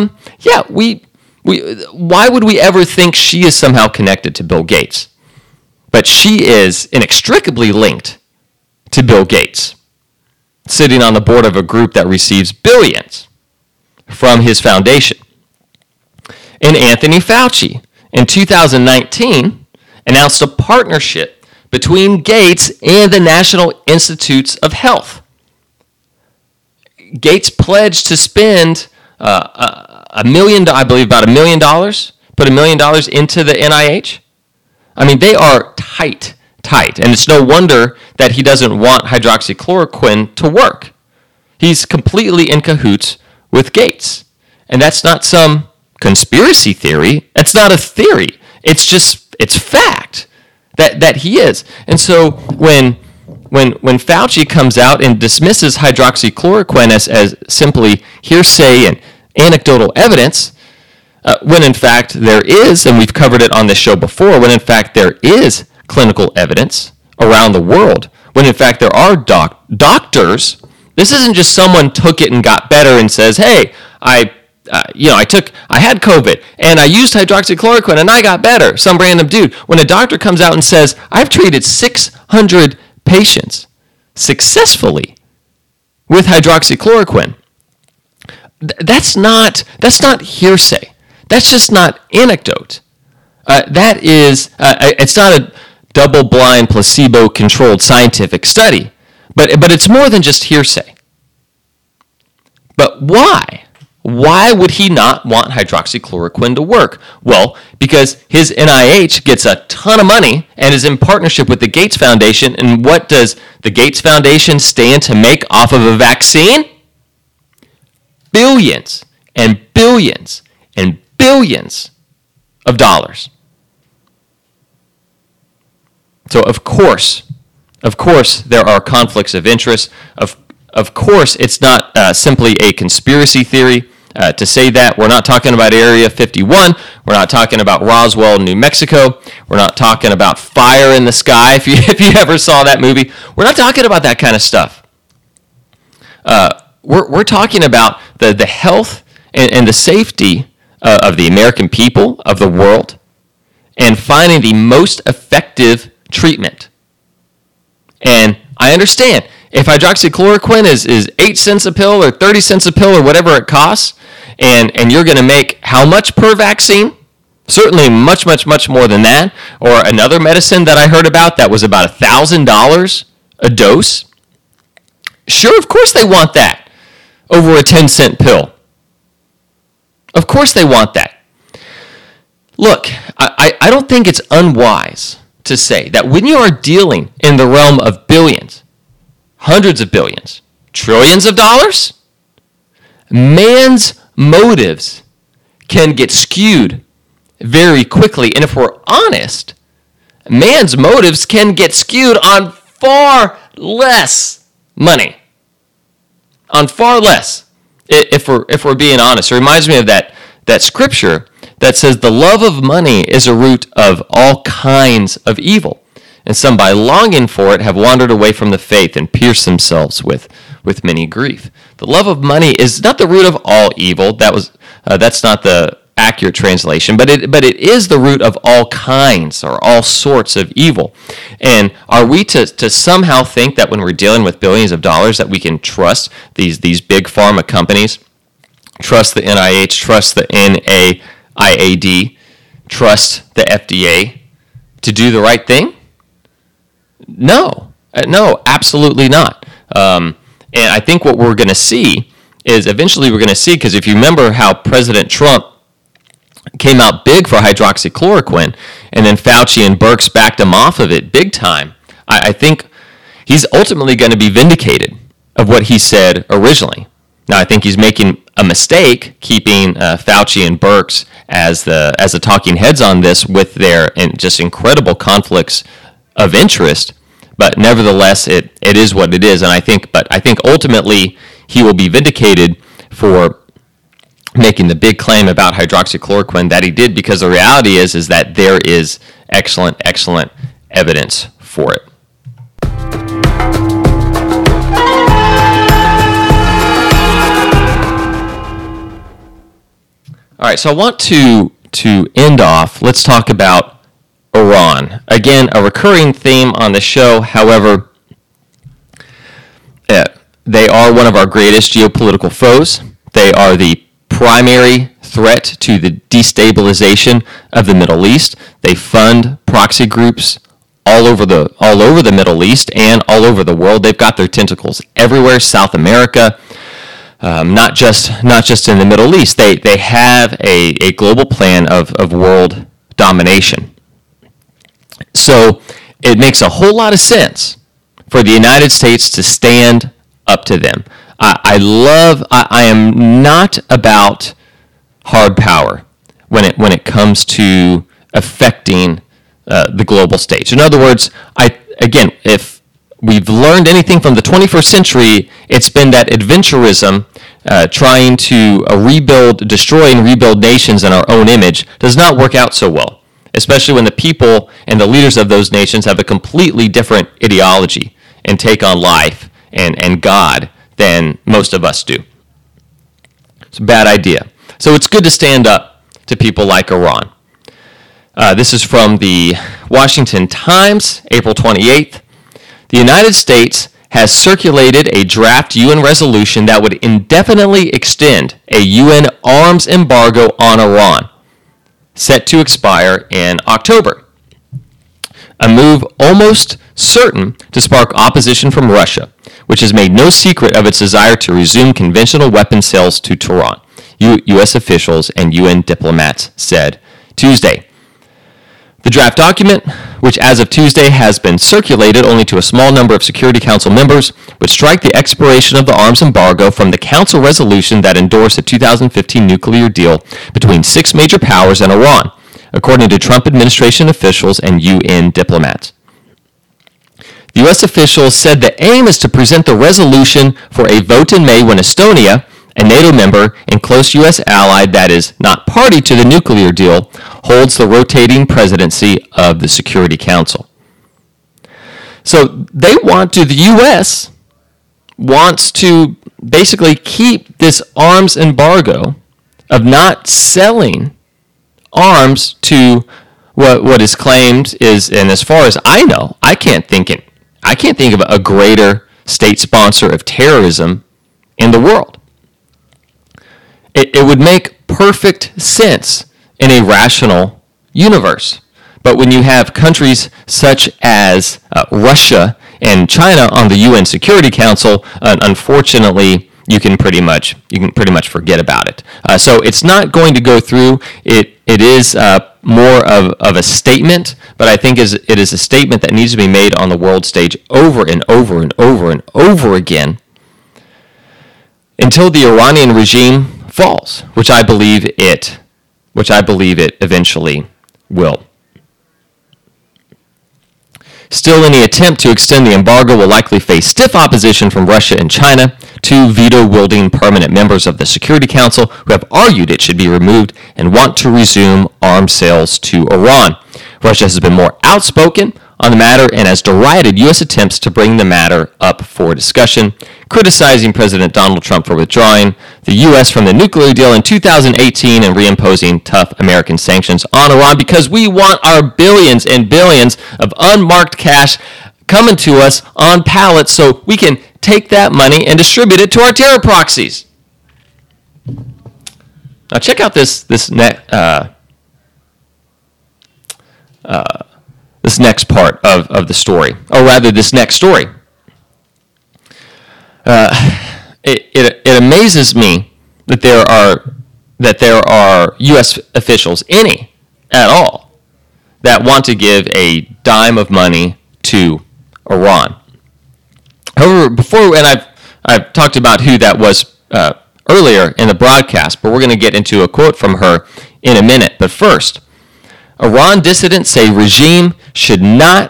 why would we ever think she is somehow connected to Bill Gates? But she is inextricably linked to Bill Gates, sitting on the board of a group that receives billions from his foundation. And Anthony Fauci, in 2019, announced a partnership between Gates and the National Institutes of Health. Gates pledged to spend $1 million, I believe about $1 million, put $1 million into the NIH. I mean, they are tight. And it's no wonder that he doesn't want hydroxychloroquine to work. He's completely in cahoots with Gates. And that's not some conspiracy theory. It's not a theory. It's fact that he is. And so when Fauci comes out and dismisses hydroxychloroquine as simply hearsay and anecdotal evidence, when in fact there is, and we've covered it on this show before, when in fact there is clinical evidence around the world, when in fact there are doctors, this isn't just someone took it and got better and says, hey, I had COVID and I used hydroxychloroquine and I got better. Some random dude. When a doctor comes out and says, I've treated 600 patients successfully with hydroxychloroquine, that's not hearsay. That's just not anecdote. It's not a double-blind, placebo-controlled scientific study, but it's more than just hearsay. But why? Why would he not want hydroxychloroquine to work? Well, because his NIH gets a ton of money and is in partnership with the Gates Foundation. And what does the Gates Foundation stand to make off of a vaccine? Billions and billions and billions of dollars. So of course, there are conflicts of interest. Of course, it's not simply a conspiracy theory to say that. We're not talking about Area 51. We're not talking about Roswell, New Mexico. We're not talking about Fire in the Sky, if you ever saw that movie. We're not talking about that kind of stuff. We're talking about the health and the safety of the American people, of the world, and finding the most effective treatment. And I understand, if hydroxychloroquine is 8 cents a pill or 30 cents a pill or whatever it costs, and you're going to make how much per vaccine? Certainly much, much, much more than that. Or another medicine that I heard about that was about $1,000 a dose. Sure, of course they want that over a 10-cent pill. Of course they want that. Look, I don't think it's unwise to say that when you are dealing in the realm of billions, hundreds of billions, trillions of dollars, man's motives can get skewed very quickly. And if we're honest, man's motives can get skewed on far less money. On far less, if we're being honest. It reminds me of that scripture that says the love of money is a root of all kinds of evil. and some by longing for it have wandered away from the faith and pierced themselves with many grief. The love of money is not the root of all evil. That's not the accurate translation, but it is the root of all kinds or all sorts of evil. And are we to somehow think that when we're dealing with billions of dollars that we can trust these big pharma companies, trust the NIH, trust the NIAID, trust the FDA to do the right thing? No, absolutely not. And I think what we're going to see is eventually we're going to see, because if you remember how President Trump came out big for hydroxychloroquine, and then Fauci and Birx backed him off of it big time, I think he's ultimately going to be vindicated of what he said originally. Now, I think he's making a mistake keeping Fauci and Birx as the talking heads on this with their just incredible conflicts of interest. But nevertheless, it is what it is, and I think ultimately he will be vindicated for making the big claim about hydroxychloroquine that he did, because the reality is that there is excellent evidence for it. All right, so I want to end off. Let's talk about Iran. Again, a recurring theme on the show. However, they are one of our greatest geopolitical foes. They are the primary threat to the destabilization of the Middle East. They fund proxy groups all over the Middle East and all over the world. They've got their tentacles everywhere. South America, not just in the Middle East. They have a global plan of world domination. So it makes a whole lot of sense for the United States to stand up to them. I am not about hard power when it comes to affecting the global stage. In other words, if we've learned anything from the 21st century, it's been that adventurism, trying to destroy and rebuild nations in our own image, does not work out so well, especially when the people and the leaders of those nations have a completely different ideology and take on life and God than most of us do. It's a bad idea. So it's good to stand up to people like Iran. This is from the Washington Times, April 28th. The United States has circulated a draft UN resolution that would indefinitely extend a UN arms embargo on Iran, set to expire in October. A move almost certain to spark opposition from Russia, which has made no secret of its desire to resume conventional weapons sales to Tehran, U.S. officials and UN diplomats said Tuesday. The draft document, which as of Tuesday has been circulated only to a small number of Security Council members, would strike the expiration of the arms embargo from the Council resolution that endorsed a 2015 nuclear deal between 6 major powers and Iran, according to Trump administration officials and UN diplomats. The U.S. officials said the aim is to present the resolution for a vote in May when Estonia, a NATO member and close U.S. ally that is not party to the nuclear deal, holds the rotating presidency of the Security Council. So the U.S. wants to basically keep this arms embargo of not selling arms to what is claimed is, and as far as I know, I can't think of a greater state sponsor of terrorism in the world. It would make perfect sense in a rational universe. But when you have countries such as Russia and China on the UN Security Council, unfortunately, you can pretty much forget about it. So it's not going to go through. It is more of a statement, but I think it is a statement that needs to be made on the world stage over and over and over and over again until the Iranian regime falls, which I believe it eventually will. Still, any attempt to extend the embargo will likely face stiff opposition from Russia and China, two veto-wielding permanent members of the Security Council who have argued it should be removed and want to resume arms sales to Iran. Russia has been more outspoken on the matter and has derided U.S. attempts to bring the matter up for discussion, criticizing President Donald Trump for withdrawing the U.S. from the nuclear deal in 2018 and reimposing tough American sanctions on Iran because we want our billions and billions of unmarked cash coming to us on pallets so we can take that money and distribute it to our terror proxies. Now check out this next part of the story, or rather this next story. It amazes me that there are U.S. officials, any at all, that want to give a dime of money to Iran. However, before, and I've talked about who that was earlier in the broadcast, but we're going to get into a quote from her in a minute. But first, Iran dissidents say regime should get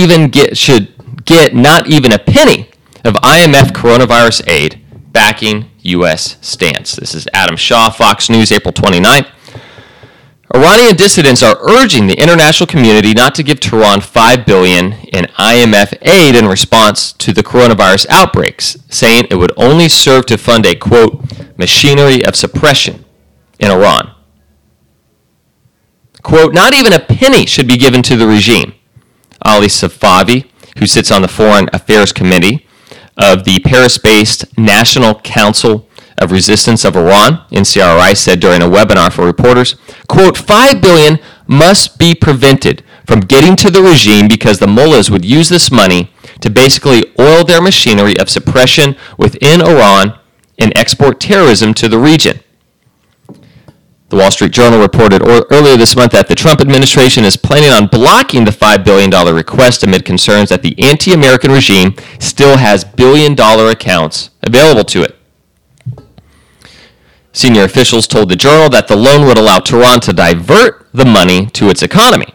not even a penny of IMF coronavirus aid backing U.S. stance. This is Adam Shaw, Fox News, April 29th. Iranian dissidents are urging the international community not to give Tehran $5 billion in IMF aid in response to the coronavirus outbreaks, saying it would only serve to fund a, quote, machinery of suppression in Iran. Quote, not even a penny should be given to the regime. Ali Safavi, who sits on the Foreign Affairs Committee of the Paris-based National Council of Resistance of Iran, NCRI, said during a webinar for reporters, quote, $5 billion must be prevented from getting to the regime because the mullahs would use this money to basically oil their machinery of suppression within Iran and export terrorism to the region. The Wall Street Journal reported earlier this month that the Trump administration is planning on blocking the $5 billion request amid concerns that the anti-American regime still has billion-dollar accounts available to it. Senior officials told the Journal that the loan would allow Tehran to divert the money to its economy.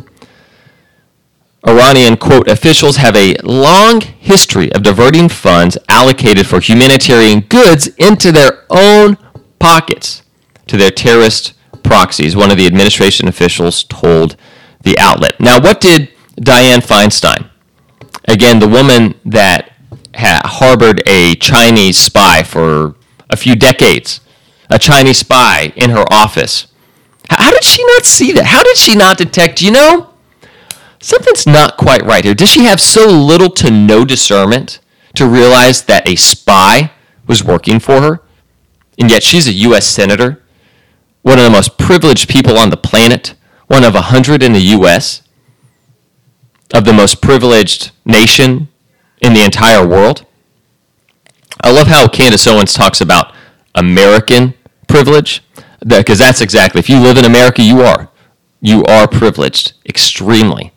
Iranian, quote, officials have a long history of diverting funds allocated for humanitarian goods into their own pockets to their terrorist proxies, one of the administration officials told the outlet. Now, what did Dianne Feinstein, again, the woman that harbored a Chinese spy for a few decades, a Chinese spy in her office, how did she not see that? How did she not detect, something's not quite right here. Does she have so little to no discernment to realize that a spy was working for her? And yet she's a U.S. senator, one of the most privileged people on the planet, one of 100 in the U.S., of the most privileged nation in the entire world. I love how Candace Owens talks about American privilege, because that's exactly, if you live in America, you are privileged, extremely.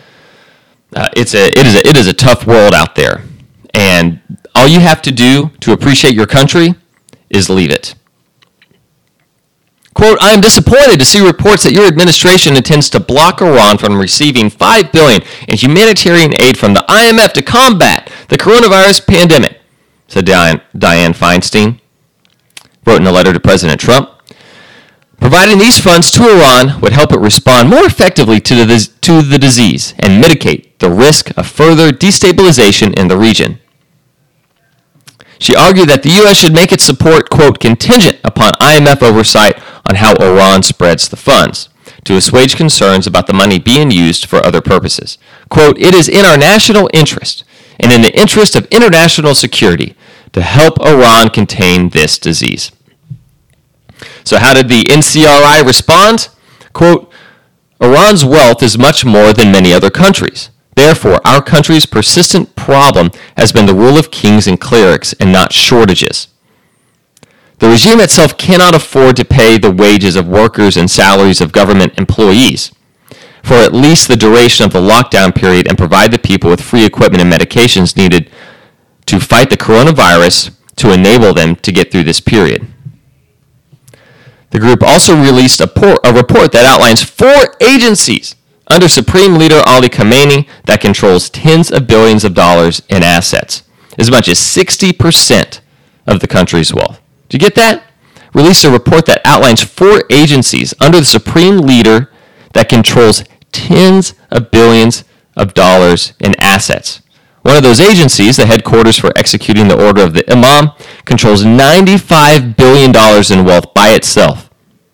It is a tough world out there, and all you have to do to appreciate your country is leave it. Quote, I am disappointed to see reports that your administration intends to block Iran from receiving $5 billion in humanitarian aid from the IMF to combat the coronavirus pandemic, said Dianne Feinstein, wrote in a letter to President Trump. Providing these funds to Iran would help it respond more effectively to the disease and mitigate the risk of further destabilization in the region. She argued that the U.S. should make its support, quote, contingent upon IMF oversight on how Iran spreads the funds, to assuage concerns about the money being used for other purposes. Quote, it is in our national interest and in the interest of international security to help Iran contain this disease. So how did the NCRI respond? Quote, Iran's wealth is much more than many other countries. Therefore, our country's persistent problem has been the rule of kings and clerics and not shortages. The regime itself cannot afford to pay the wages of workers and salaries of government employees for at least the duration of the lockdown period and provide the people with free equipment and medications needed to fight the coronavirus to enable them to get through this period. The group also released a report that outlines 4 agencies under Supreme Leader Ali Khamenei that controls tens of billions of dollars in assets, as much as 60% of the country's wealth. Did you get that? Released a report that outlines 4 agencies under the Supreme Leader that controls tens of billions of dollars in assets. One of those agencies, the headquarters for executing the order of the Imam, controls $95 billion in wealth by itself.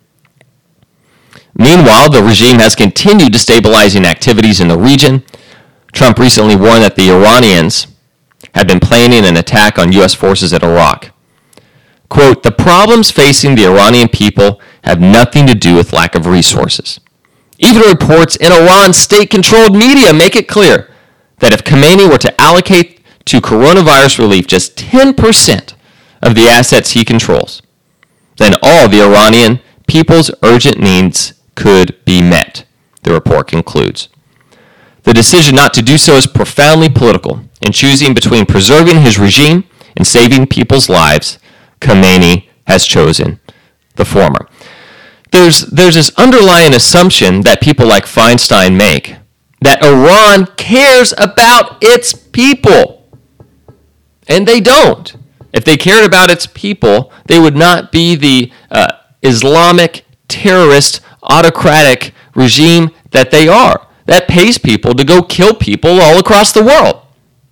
Meanwhile, the regime has continued destabilizing activities in the region. Trump recently warned that the Iranians had been planning an attack on U.S. forces at Iraq. Quote, "The problems facing the Iranian people have nothing to do with lack of resources. Even reports in Iran's state-controlled media make it clear that if Khamenei were to allocate to coronavirus relief just 10% of the assets he controls, then all the Iranian people's urgent needs could be met," the report concludes. The decision not to do so is profoundly political. In choosing between preserving his regime and saving people's lives, Khamenei has chosen the former. There's this underlying assumption that people like Feinstein make that Iran cares about its people. And they don't. If they cared about its people, they would not be the Islamic, terrorist, autocratic regime that they are, that pays people to go kill people all across the world.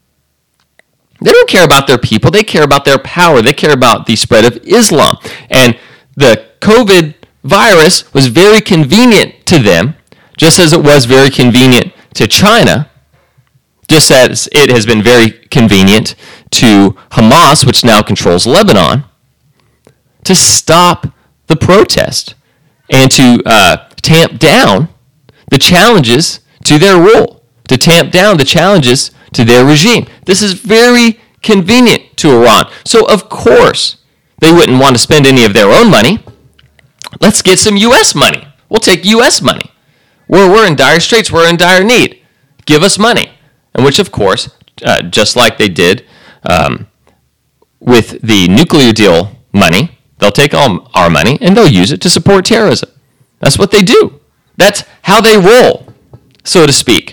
They don't care about their people. They care about their power. They care about the spread of Islam. And the COVID virus was very convenient to them, just as it was very convenient to China, just as it has been very convenient to Hamas, which now controls Lebanon, to stop the protest and to tamp down the challenges to their rule, to tamp down the challenges to their regime. This is very convenient to Iran. So, of course, they wouldn't want to spend any of their own money. Let's get some U.S. money. We'll take U.S. money. We're in dire straits. We're in dire need. Give us money. And which, of course, just like they did with the nuclear deal money, they'll take all our money and they'll use it to support terrorism. That's what they do. That's how they roll, so to speak.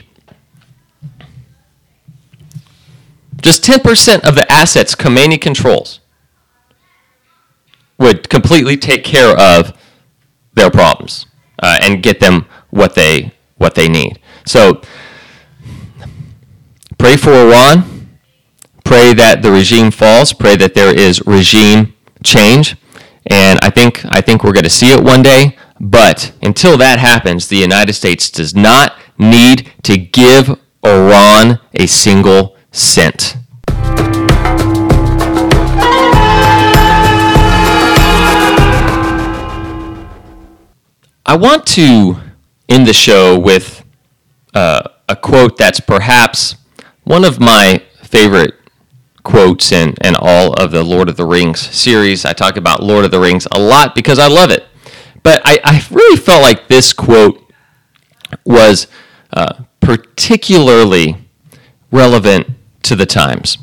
Just 10% of the assets Khamenei controls would completely take care of their problems and get them what they need. So pray for Iran. Pray that the regime falls. Pray that there is regime change. And I think we're going to see it one day. But until that happens, the United States does not need to give Iran a single cent. I want to end the show with a quote that's perhaps one of my favorite quotes in all of the Lord of the Rings series. I talk about Lord of the Rings a lot because I love it. But I really felt like this quote was particularly relevant to the times.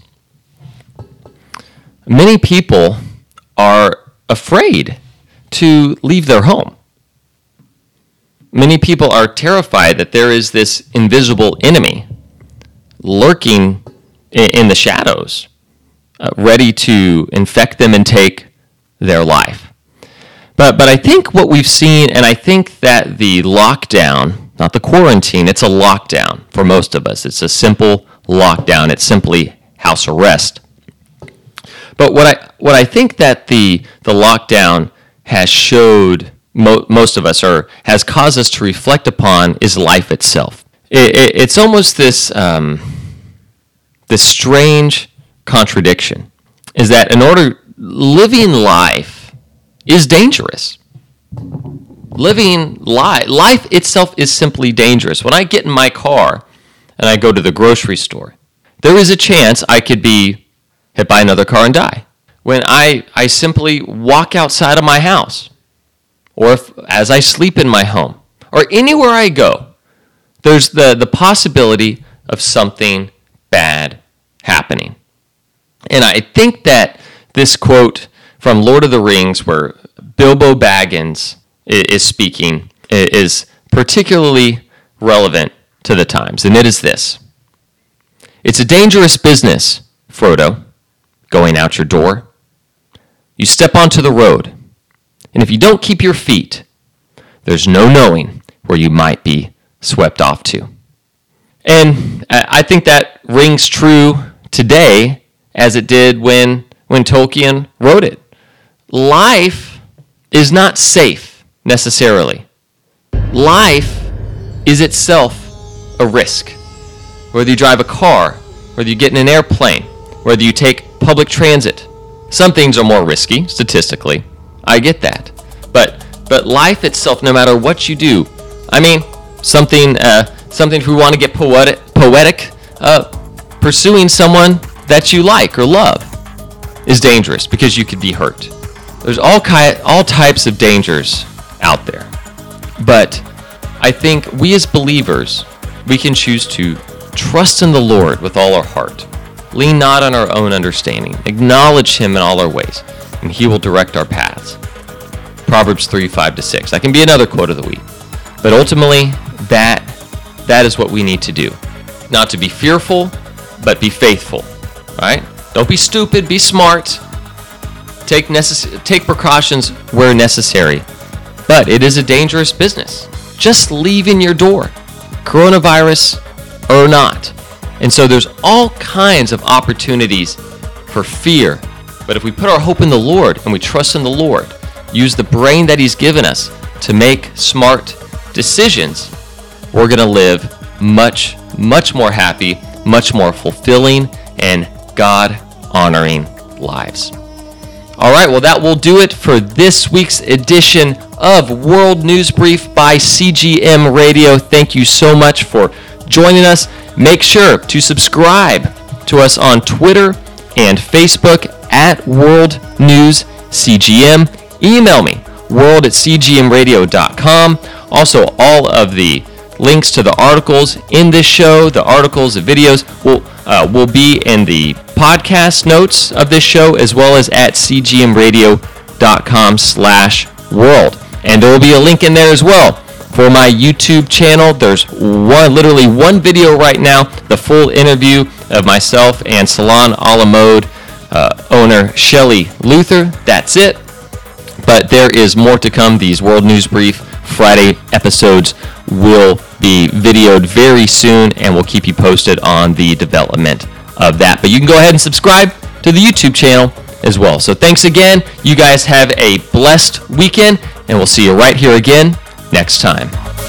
Many people are afraid to leave their home. Many people are terrified that there is this invisible enemy lurking in the shadows, ready to infect them and take their life. But I think what we've seen, and I think that the lockdown, not the quarantine, it's a lockdown for most of us. It's a simple lockdown. It's simply house arrest. But what I think that the lockdown has showed most of us, or has caused us to reflect upon, is life itself. It's almost this strange contradiction, is that living life is dangerous. Life itself is simply dangerous. When I get in my car and I go to the grocery store, there is a chance I could be hit by another car and die. When I simply walk outside of my house, or as I sleep in my home, or anywhere I go, there's the possibility of something bad happening. And I think that this quote from Lord of the Rings, where Bilbo Baggins is speaking, is particularly relevant to the times. And it is this: "It's a dangerous business, Frodo, going out your door. You step onto the road, and if you don't keep your feet, there's no knowing where you might be swept off to." And I think that rings true today as it did when Tolkien wrote it. Life is not safe necessarily. Life is itself a risk. Whether you drive a car, whether you get in an airplane, whether you take public transit. Some things are more risky, statistically. I get that. But life itself, no matter what you do, I mean, something if we want to get poetic, pursuing someone that you like or love is dangerous because you could be hurt. There's all types of dangers out there. But I think we as believers, we can choose to trust in the Lord with all our heart. Lean not on our own understanding. Acknowledge Him in all our ways, and He will direct our paths. Proverbs 3:5-6. That can be another quote of the week. But ultimately, that is what we need to do. Not to be fearful, but be faithful. Right? Don't be stupid, be smart. Take precautions where necessary. But it is a dangerous business. Just leaving your door, coronavirus or not. And so there's all kinds of opportunities for fear. But if we put our hope in the Lord and we trust in the Lord, use the brain that He's given us to make smart decisions, we're going to live much, much more happy, much more fulfilling, and God-honoring lives. All right, well, that will do it for this week's edition of World News Brief by CGM Radio. Thank you so much for joining us. Make sure to subscribe to us on Twitter and Facebook at World News CGM. Email me, world@cgmradio.com. Also, all of the links to the articles in this show, the articles, the videos, will be in the podcast notes of this show, as well as at cgmradio.com/world. And there will be a link in there as well for my YouTube channel. There's literally one video right now, the full interview of myself and Salon a la Mode owner Shelley Luther. That's it. But there is more to come. These World News Brief Friday episodes will be videoed very soon, and we'll keep you posted on the development of that. But you can go ahead and subscribe to the YouTube channel as well. So thanks again. You guys have a blessed weekend, and we'll see you right here again next time.